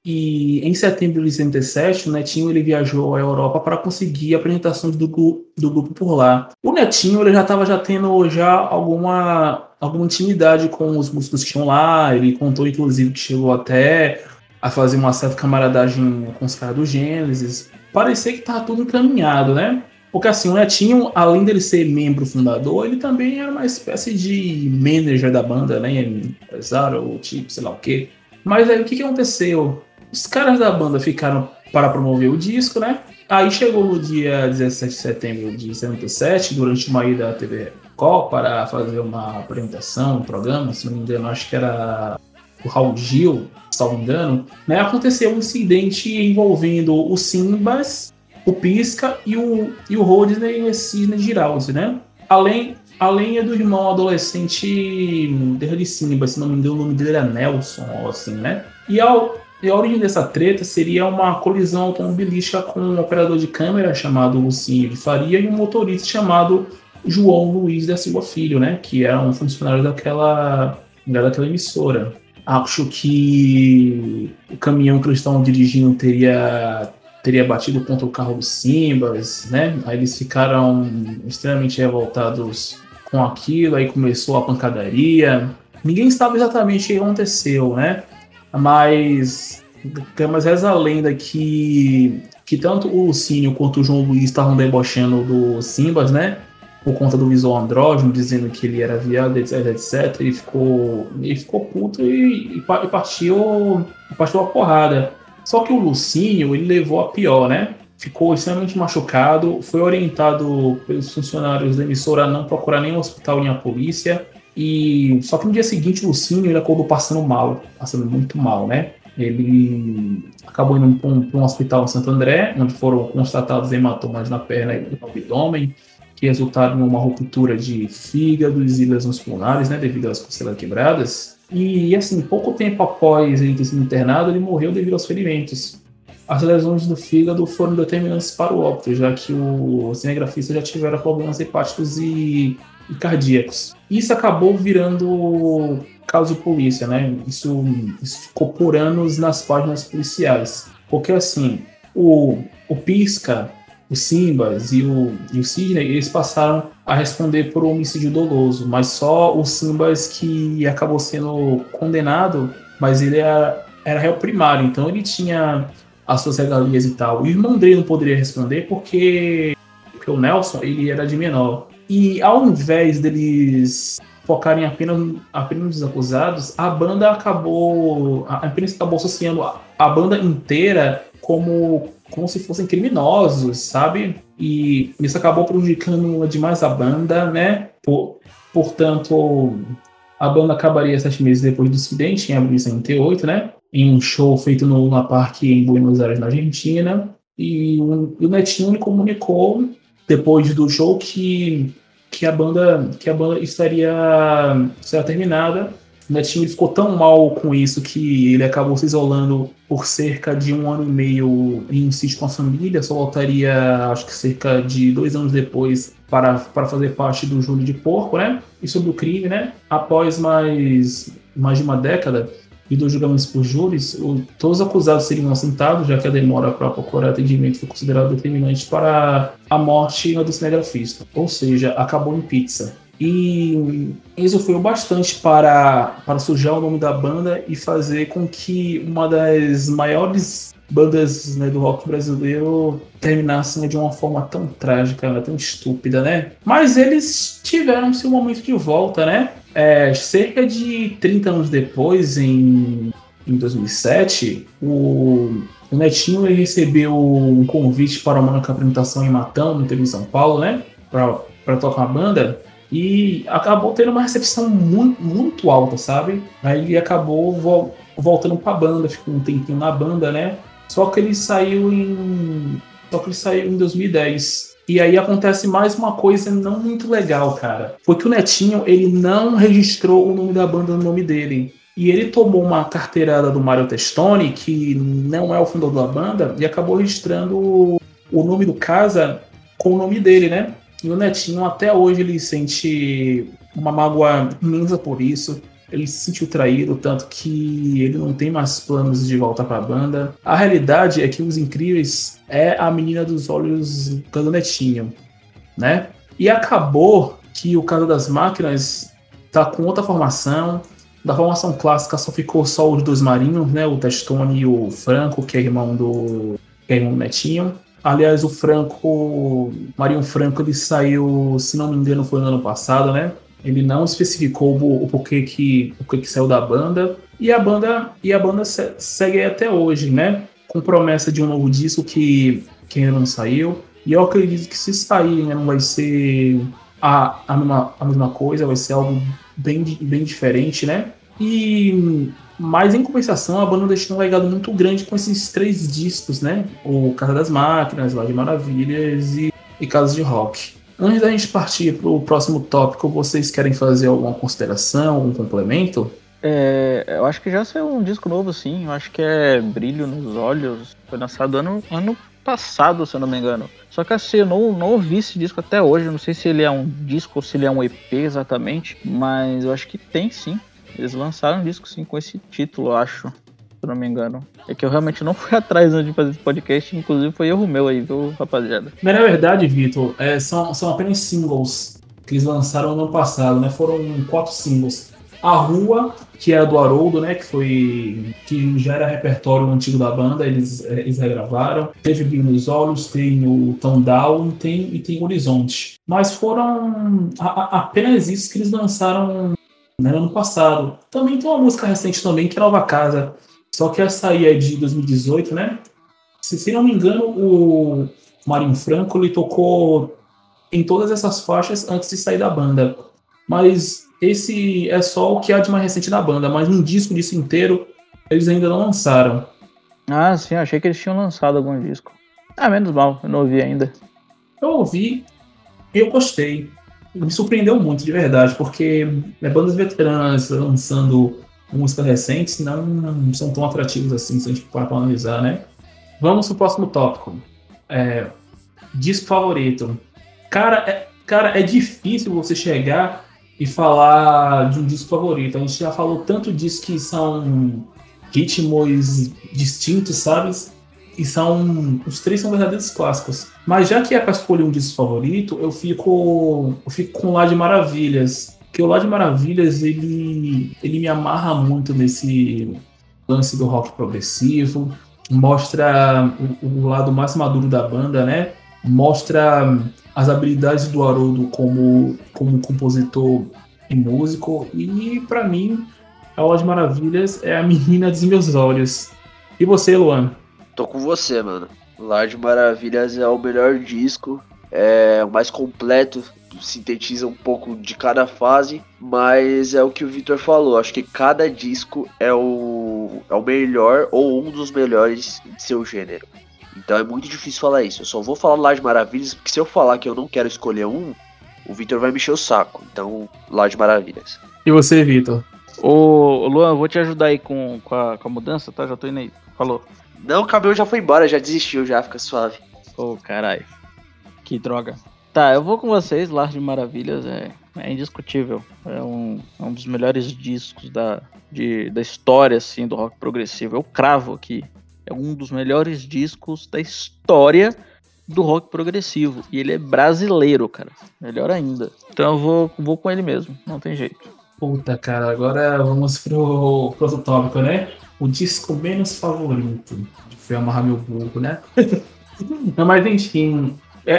E em setembro de 67, o Netinho ele viajou à Europa para conseguir apresentações do grupo por lá. O Netinho ele já estava tendo alguma intimidade com os músicos que tinham lá. Ele contou, inclusive, que chegou até a fazer uma certa camaradagem com os caras do Gênesis. Parecia que estava tudo encaminhado, né? Porque assim, o Netinho, além dele ser membro fundador, ele também era uma espécie de manager da banda, né? Empresário, ou tipo, sei lá o quê. Mas aí o que aconteceu? Os caras da banda ficaram para promover o disco, né? Aí chegou no dia 17 de setembro de 77, durante uma ida à TV Record para fazer uma apresentação, um programa, se não me engano, acho que era o Raul Gil, se não me engano, né? Aconteceu um incidente envolvendo o Simbas, o Pisca e o Rodney Giraldi, né? Além do irmão adolescente de Simba, se não me engano, o nome dele era Nelson, ou assim, né? E a origem dessa treta seria uma colisão automobilística com um operador de câmera chamado Lucinho de Faria e um motorista chamado João Luiz da Silva Filho, né? Que era um funcionário daquela emissora. Acho que o caminhão que eles estavam dirigindo teria batido contra o carro do Simbas, né? Aí eles ficaram extremamente revoltados com aquilo, aí começou a pancadaria. Ninguém sabe exatamente o que aconteceu, né? Mas reza a lenda que tanto o Lucínio quanto o João Luiz estavam debochando do Simbas, né? Por conta do visual andrógeno, dizendo que ele era viado, etc, etc. Ele ficou puto e partiu a porrada. Só que o Lucínio, ele levou a pior, né? Ficou extremamente machucado, foi orientado pelos funcionários da emissora a não procurar nem o hospital nem a polícia. Só que no dia seguinte o Lucínio ele acabou passando muito mal, né? Ele acabou indo para um hospital em Santo André, onde foram constatados hematomas na perna e no abdômen, que resultaram em uma ruptura de fígados e lesões pulmonares, né, devido às costelas quebradas. E assim, pouco tempo após ele ter sido internado, ele morreu devido aos ferimentos. As lesões do fígado foram determinantes para o óbito, já que o cinegrafista já tivera problemas hepáticos e cardíacos. Isso acabou virando caso de polícia, né? Isso ficou por anos nas páginas policiais. Porque assim, o Pisca, o Simbas e o Sidney, eles passaram a responder por homicídio doloso, mas só o Simbas que acabou sendo condenado, mas ele era réu primário, então ele tinha as suas regalias e tal. O irmão dele não poderia responder porque o Nelson, ele era de menor. E ao invés deles focarem apenas nos acusados, a imprensa acabou associando a banda inteira como se fossem criminosos, sabe? E isso acabou prejudicando demais a banda, né? Portanto, a banda acabaria 7 meses depois do incidente, em abril de 78, né? Em um show feito no Luna Park em Buenos Aires, na Argentina. E o Netinho me comunicou, depois do show, que a banda estaria terminada. O Netinho ficou tão mal com isso que ele acabou se isolando por cerca de 1 ano e meio em um sítio com a família. Só voltaria, acho que cerca de 2 anos depois, para fazer parte do júri de porco, né? E sobre o crime, né? Após mais de uma década e 2 julgamentos por júris, todos os acusados seriam inocentados, já que a demora para procurar atendimento foi considerada determinante para a morte do cinegrafista. Ou seja, acabou em pizza. E isso foi o bastante para sujar o nome da banda e fazer com que uma das maiores bandas, né, do rock brasileiro terminasse de uma forma tão trágica, né, tão estúpida, né? Mas eles tiveram seu momento de volta, né? Cerca de 30 anos depois, em 2007, o Netinho ele recebeu um convite para uma apresentação em Matão, no interior de São Paulo, né? Para tocar a banda. E acabou tendo uma recepção muito, muito alta, sabe? Aí ele acabou voltando pra banda, ficou um tempinho na banda, né? Só que ele saiu em 2010. E aí acontece mais uma coisa não muito legal, cara. Foi que o Netinho, ele não registrou o nome da banda no nome dele. E ele tomou uma carteirada do Mário Testoni, que não é o fundador da banda, e acabou registrando o nome do Casa com o nome dele, né? E o Netinho, até hoje, ele sente uma mágoa imensa por isso. ele se sentiu traído, tanto que ele não tem mais planos de voltar pra banda. A realidade é que Os Incríveis é a menina dos olhos do Netinho, né? E acabou que o Casa das Máquinas tá com outra formação. Da formação clássica só ficou só os dois marinhos, né? O Testoni e o Franco, que é irmão do Netinho. Aliás, o Marinho Franco, ele saiu, se não me engano, foi no ano passado, né? Ele não especificou o porquê que saiu da banda. E a banda segue até hoje, né? Com promessa de um novo disco que ainda não saiu. E eu acredito que se sair, né, não vai ser a mesma coisa, vai ser algo bem diferente, né? Mas em compensação, a banda deixou um legado muito grande com esses 3 discos, né? O Casa das Máquinas, Lá de Maravilhas e Casa de Rock. Antes da gente partir para o próximo tópico, vocês querem fazer alguma consideração, algum complemento? Eu acho que já saiu um disco novo, sim. Eu acho que é Brilho nos Olhos. Foi lançado ano passado, se eu não me engano. Só que assim, eu não ouvi esse disco até hoje. Eu não sei se ele é um disco ou se ele é um EP exatamente. Mas eu acho que tem, sim. Eles lançaram um disco, sim, com esse título, eu acho. Se eu não me engano. É que eu realmente não fui atrás antes de fazer esse podcast. Inclusive foi erro meu aí, viu, rapaziada? Mas na verdade, Vitor, são apenas singles que eles lançaram no ano passado, né? Foram 4 singles. A Rua, que é do Haroldo, né? Que já era repertório antigo da banda, eles regravaram. Teve Brilho nos Olhos, tem o Tão Down e tem Horizonte. Mas foram apenas isso que eles lançaram, né, no ano passado. Também tem uma música recente também, que é Nova Casa. Só que essa aí é de 2018, né? Se não me engano, o Marinho Franco, ele tocou em todas essas faixas antes de sair da banda. Mas esse é só o que há de mais recente da banda. Mas um disco disso inteiro, eles ainda não lançaram. Ah, sim, achei que eles tinham lançado algum disco. Ah, menos mal, eu não ouvi ainda. Eu ouvi e eu gostei. Me surpreendeu muito, de verdade, porque bandas veteranas lançando músicas recentes não são tão atrativos assim, se a gente parar pra analisar, né? Vamos pro próximo tópico. Disco favorito. Cara, é difícil você chegar e falar de um disco favorito. A gente já falou tanto disso que são ritmos distintos, sabe? E os 3 são verdadeiros clássicos. Mas já que é para escolher um disco favorito, eu fico com o Lá de Maravilhas. Porque o Lá de Maravilhas, ele me amarra muito nesse lance do rock progressivo. Mostra o lado mais maduro da banda, né? Mostra as habilidades do Haroldo como compositor e músico. E, para mim, a Lá de Maravilhas é a menina dos meus olhos. E você, Luan? Tô com você, mano. Lá de Maravilhas é o melhor disco, é o mais completo, sintetiza um pouco de cada fase, mas é o que o Vitor falou, acho que cada disco é o melhor ou um dos melhores de seu gênero. Então é muito difícil falar isso. Eu só vou falar Lá de Maravilhas, porque se eu falar que eu não quero escolher um, o Vitor vai me encher o saco. Então, Lá de Maravilhas. E você, Vitor? Ô, Luan, eu vou te ajudar aí com a mudança, tá? Já tô indo aí. Falou. Não, o cabelo já foi embora, já desistiu, já fica suave. Ô, caralho. Que droga. Tá, eu vou com vocês. Lá de Maravilhas é indiscutível. É um dos melhores discos da história, assim, do rock progressivo. Eu cravo aqui. É um dos melhores discos da história do rock progressivo. E ele é brasileiro, cara. Melhor ainda. Então eu vou com ele mesmo. Não tem jeito. Puta, cara, agora vamos pro outro tópico, né? O disco menos favorito. Foi amarrar meu burro, né? Não, mas enfim,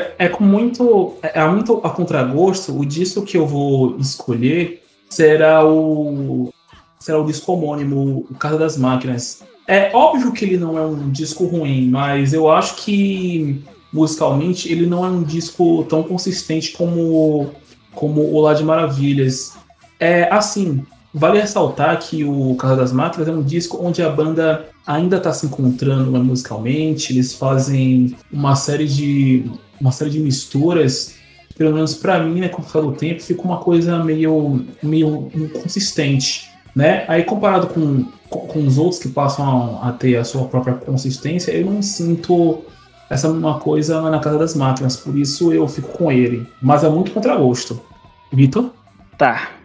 muito a contragosto. O disco que eu vou escolher será o disco homônimo, O Casa das Máquinas. É óbvio que ele não é um disco ruim, mas eu acho que musicalmente ele não é um disco tão consistente como o Lá de Maravilhas. Assim, vale ressaltar que o Casa das Máquinas é um disco onde a banda ainda está se encontrando musicalmente. Eles fazem uma série de misturas. Pelo menos para mim, né, com o passar do tempo, fica uma coisa meio inconsistente, né? Aí comparado com os outros que passam a ter a sua própria consistência, eu não sinto essa mesma coisa na Casa das Máquinas. Por isso eu fico com ele. Mas é muito contragosto. Vitor? Tá.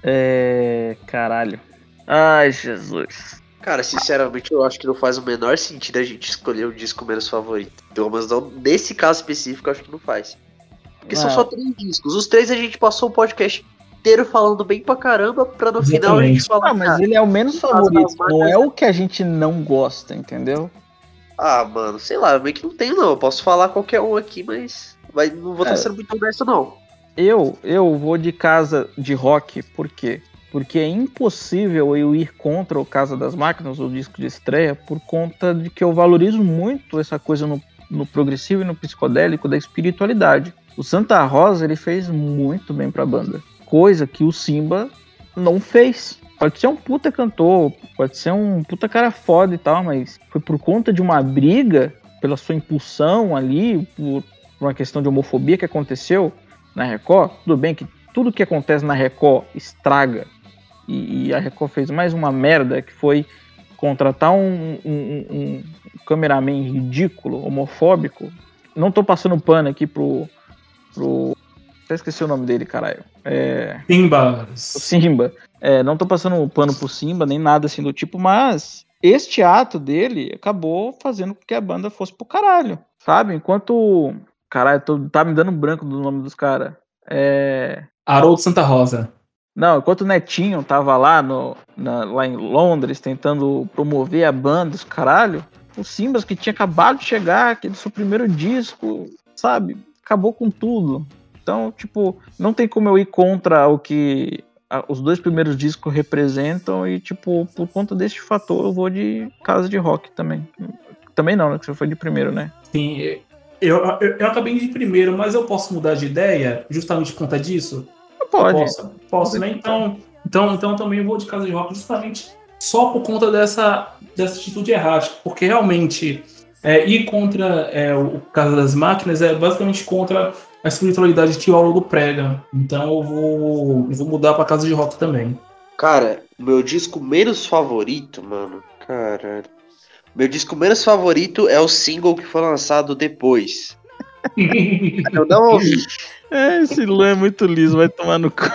Caralho. Ai, Jesus. Cara, sinceramente, eu acho que não faz o menor sentido a gente escolher o disco menos favorito. Pelo menos não, nesse caso específico, eu acho que não faz. Porque são só 3 discos. Os 3 a gente passou o podcast inteiro falando bem pra caramba, pra no final a gente falar... mas ele é o menos favorito, não é o que a gente não gosta, entendeu? Ah, mano, sei lá, meio que não tenho não. Eu posso falar qualquer um aqui, mas não vou estar sendo muito honesto, não. Eu vou de Casa de Rock, por quê? Porque é impossível eu ir contra o Casa das Máquinas, o disco de estreia, por conta de que eu valorizo muito essa coisa no progressivo e no psicodélico da espiritualidade. O Santa Rosa, ele fez muito bem pra banda. Coisa que o Simba não fez. Pode ser um puta cantor, pode ser um puta cara foda e tal, mas foi por conta de uma briga, pela sua impulsão ali, por uma questão de homofobia que aconteceu na Record. Tudo bem que tudo que acontece na Record estraga, e a Record fez mais uma merda, que foi contratar um cameraman ridículo, homofóbico. Não tô passando pano aqui pro... Até esqueci o nome dele, caralho. Simba. Não tô passando pano pro Simba, nem nada assim do tipo, mas este ato dele acabou fazendo com que a banda fosse pro caralho, sabe? Enquanto... Caralho, tá me dando branco do nome dos caras. Haroldo Santa Rosa. Não, enquanto o Netinho tava lá, lá em Londres, tentando promover a banda, os caralho, o Simbas, que tinha acabado de chegar, aquele seu primeiro disco, sabe? Acabou com tudo. Então, tipo, não tem como eu ir contra o que os 2 primeiros discos representam e, tipo, por conta desse fator, eu vou de Casa de Rock também. Também não, né? Que você foi de primeiro, né? Sim, eu acabei de primeiro, mas eu posso mudar de ideia justamente por conta disso? Pode. Posso, né? Então também eu vou de Casa de Rock justamente só por conta dessa atitude errática, porque realmente ir contra o Casa das Máquinas é basicamente contra a espiritualidade que o Haroldo prega. Então eu vou mudar pra Casa de Rock também. Cara, meu disco menos favorito, mano, caralho. Meu disco menos favorito é o single que foi lançado depois. Eu não ouvi. Esse Luan é muito liso, vai tomar no cu.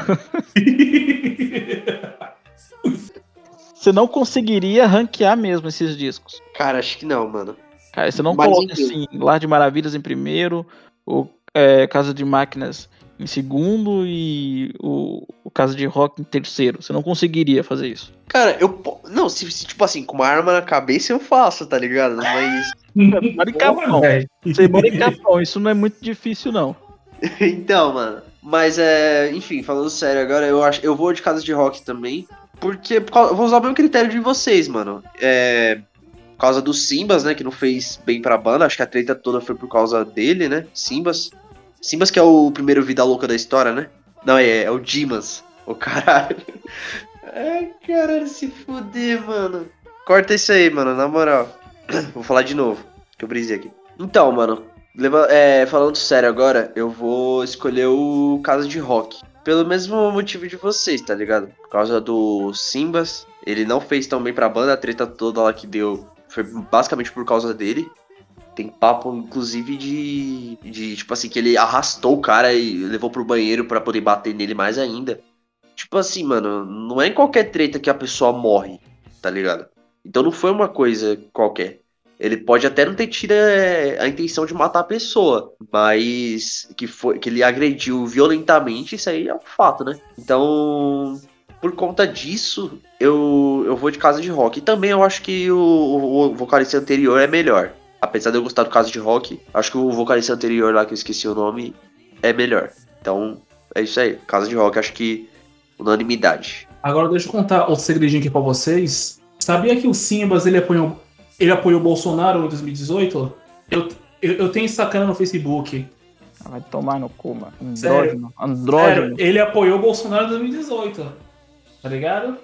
Você não conseguiria ranquear mesmo esses discos. Cara, acho que não, mano. Cara, você não coloca assim, Lar de Maravilhas em primeiro, o Casa de Máquinas em segundo e o Casa de Rock em terceiro. Você não conseguiria fazer isso. Cara, não, se tipo assim, com uma arma na cabeça eu faço, tá ligado? Mas... Mora em Capão. Você mora em Capão, isso não é muito difícil, não. Então, mano. Mas enfim, falando sério agora, eu vou de Casa de Rock também. Porque eu vou usar o mesmo critério de vocês, mano. Por causa dos Simbas, né? Que não fez bem pra banda. Acho que a treta toda foi por causa dele, né? Simbas que é o primeiro vida louca da história, né? Não, é o Dimas. O caralho. Ai, caralho, se fuder, mano. Corta isso aí, mano, na moral. Vou falar de novo, que eu brisei aqui. Então, mano, falando sério agora, eu vou escolher o Casa de Rock. Pelo mesmo motivo de vocês, tá ligado? Por causa do Simbas. Ele não fez tão bem pra banda, a treta toda lá que deu foi basicamente por causa dele. Tem papo, inclusive, de tipo assim, que ele arrastou o cara e levou pro banheiro pra poder bater nele mais ainda. Tipo assim, mano, não é em qualquer treta que a pessoa morre, tá ligado? Então não foi uma coisa qualquer. Ele pode até não ter tido a intenção de matar a pessoa, mas que ele agrediu violentamente, isso aí é um fato, né? Então, por conta disso, eu vou de Casa de Rock. E também eu acho que o vocalista anterior é melhor. Apesar de eu gostar do Casa de Rock, acho que o vocalista anterior lá, que eu esqueci o nome, é melhor. Então, é isso aí. Casa de Rock, acho que unanimidade. Agora deixa eu contar outro segredinho aqui pra vocês. Sabia que o Simbas, ele apoiou o Bolsonaro em 2018? Eu tenho sacana no Facebook. Vai tomar no cu, mano. Andrógeno. Sério, ele apoiou o Bolsonaro em 2018. Tá ligado?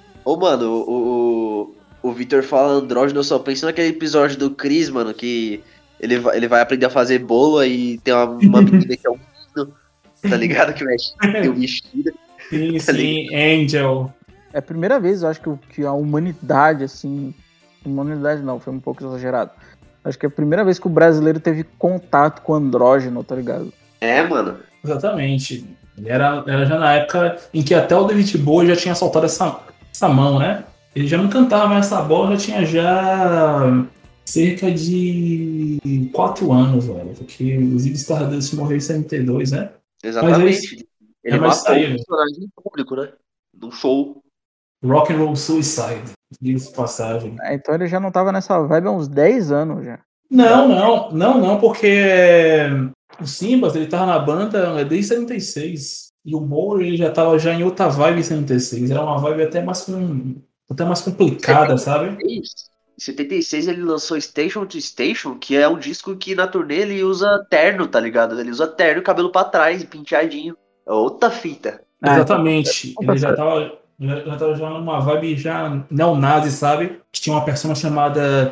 Mano, o Vitor fala andrógeno, eu só penso naquele episódio do Chris, mano, que ele vai aprender a fazer bolo e tem uma menina que é um menino, tá ligado? Que mexe, tem um vestido. Sim, tá sim, Angel. É a primeira vez, eu acho, que a humanidade, assim... Humanidade não, foi um pouco exagerado. Acho que é a primeira vez que o brasileiro teve contato com andrógeno, tá ligado? É, mano. Exatamente. Ele era já na época em que até o David Bowie já tinha soltado essa mão, né? Ele já não cantava mais essa bola, já tinha já cerca de 4 anos, velho. Porque o Ziggy Stardust morreu em 72, né? Mas Exatamente. Ele mas isso matou o aí, velho. personagem em público, né? Num show. Rock and Roll Suicide. Diga-se de passagem. Então ele já não tava nessa vibe há uns 10 anos já. Não, porque o Simbas, ele tava na banda desde 76. E o Moore, ele já tava já em outra vibe em 76. Era uma vibe até mais complicada, sabe? Em 76 ele lançou Station to Station, que é um disco que na turnê ele usa terno, tá ligado? Ele usa terno e cabelo pra trás, penteadinho. É outra fita. Exatamente. Então tá Ele certo. já tava já numa vibe já neonazi, sabe? Que tinha uma persona chamada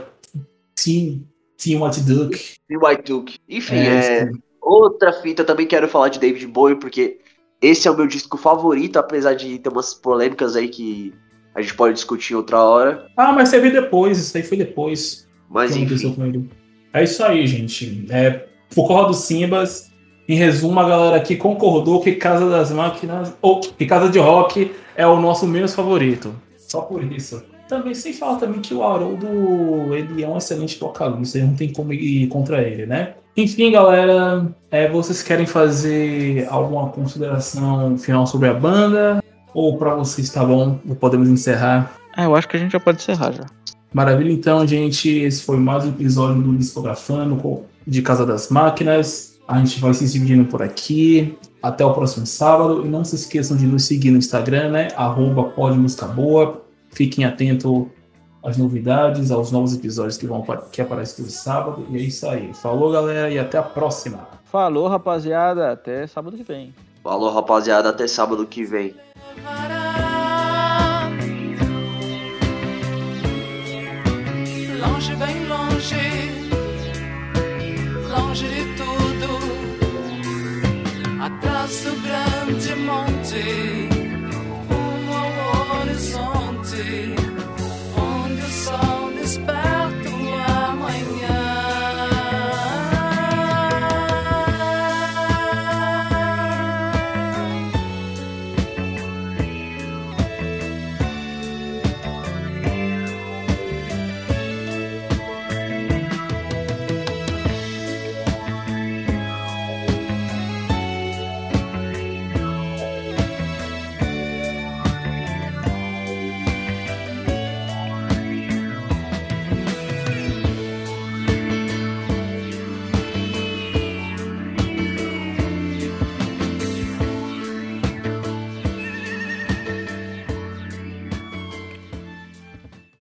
Tim White Duck. E White Duke. Enfim, É, outra fita. Eu também quero falar de David Bowie, porque esse é o meu disco favorito, apesar de ter umas polêmicas aí que a gente pode discutir outra hora. mas você viu depois, isso aí foi depois que Mas aconteceu enfim. com ele. É isso aí, gente. Por causa do Simbas, em resumo, a galera aqui concordou que Casa das Máquinas, ou que Casa de Rock é o nosso menos favorito. Só por isso. Também sem falar também que o Haroldo, ele é um excelente vocalista, não tem como ir contra ele, né? Enfim, galera, vocês querem fazer alguma consideração final sobre a banda? Ou para vocês tá bom, podemos encerrar? Eu acho que a gente já pode encerrar já. Maravilha, então, gente. Esse foi mais um episódio do Discografando de Casa das Máquinas. A gente vai se despedindo por aqui. Até o próximo sábado. E não se esqueçam de nos seguir no Instagram, né? @podmusicaboa. Fiquem atentos às novidades, aos novos episódios que aparecem todo sábado. E é isso aí. Falou, galera, e até a próxima. Falou, rapaziada. Até sábado que vem. Falou, rapaziada. Até sábado que vem. Para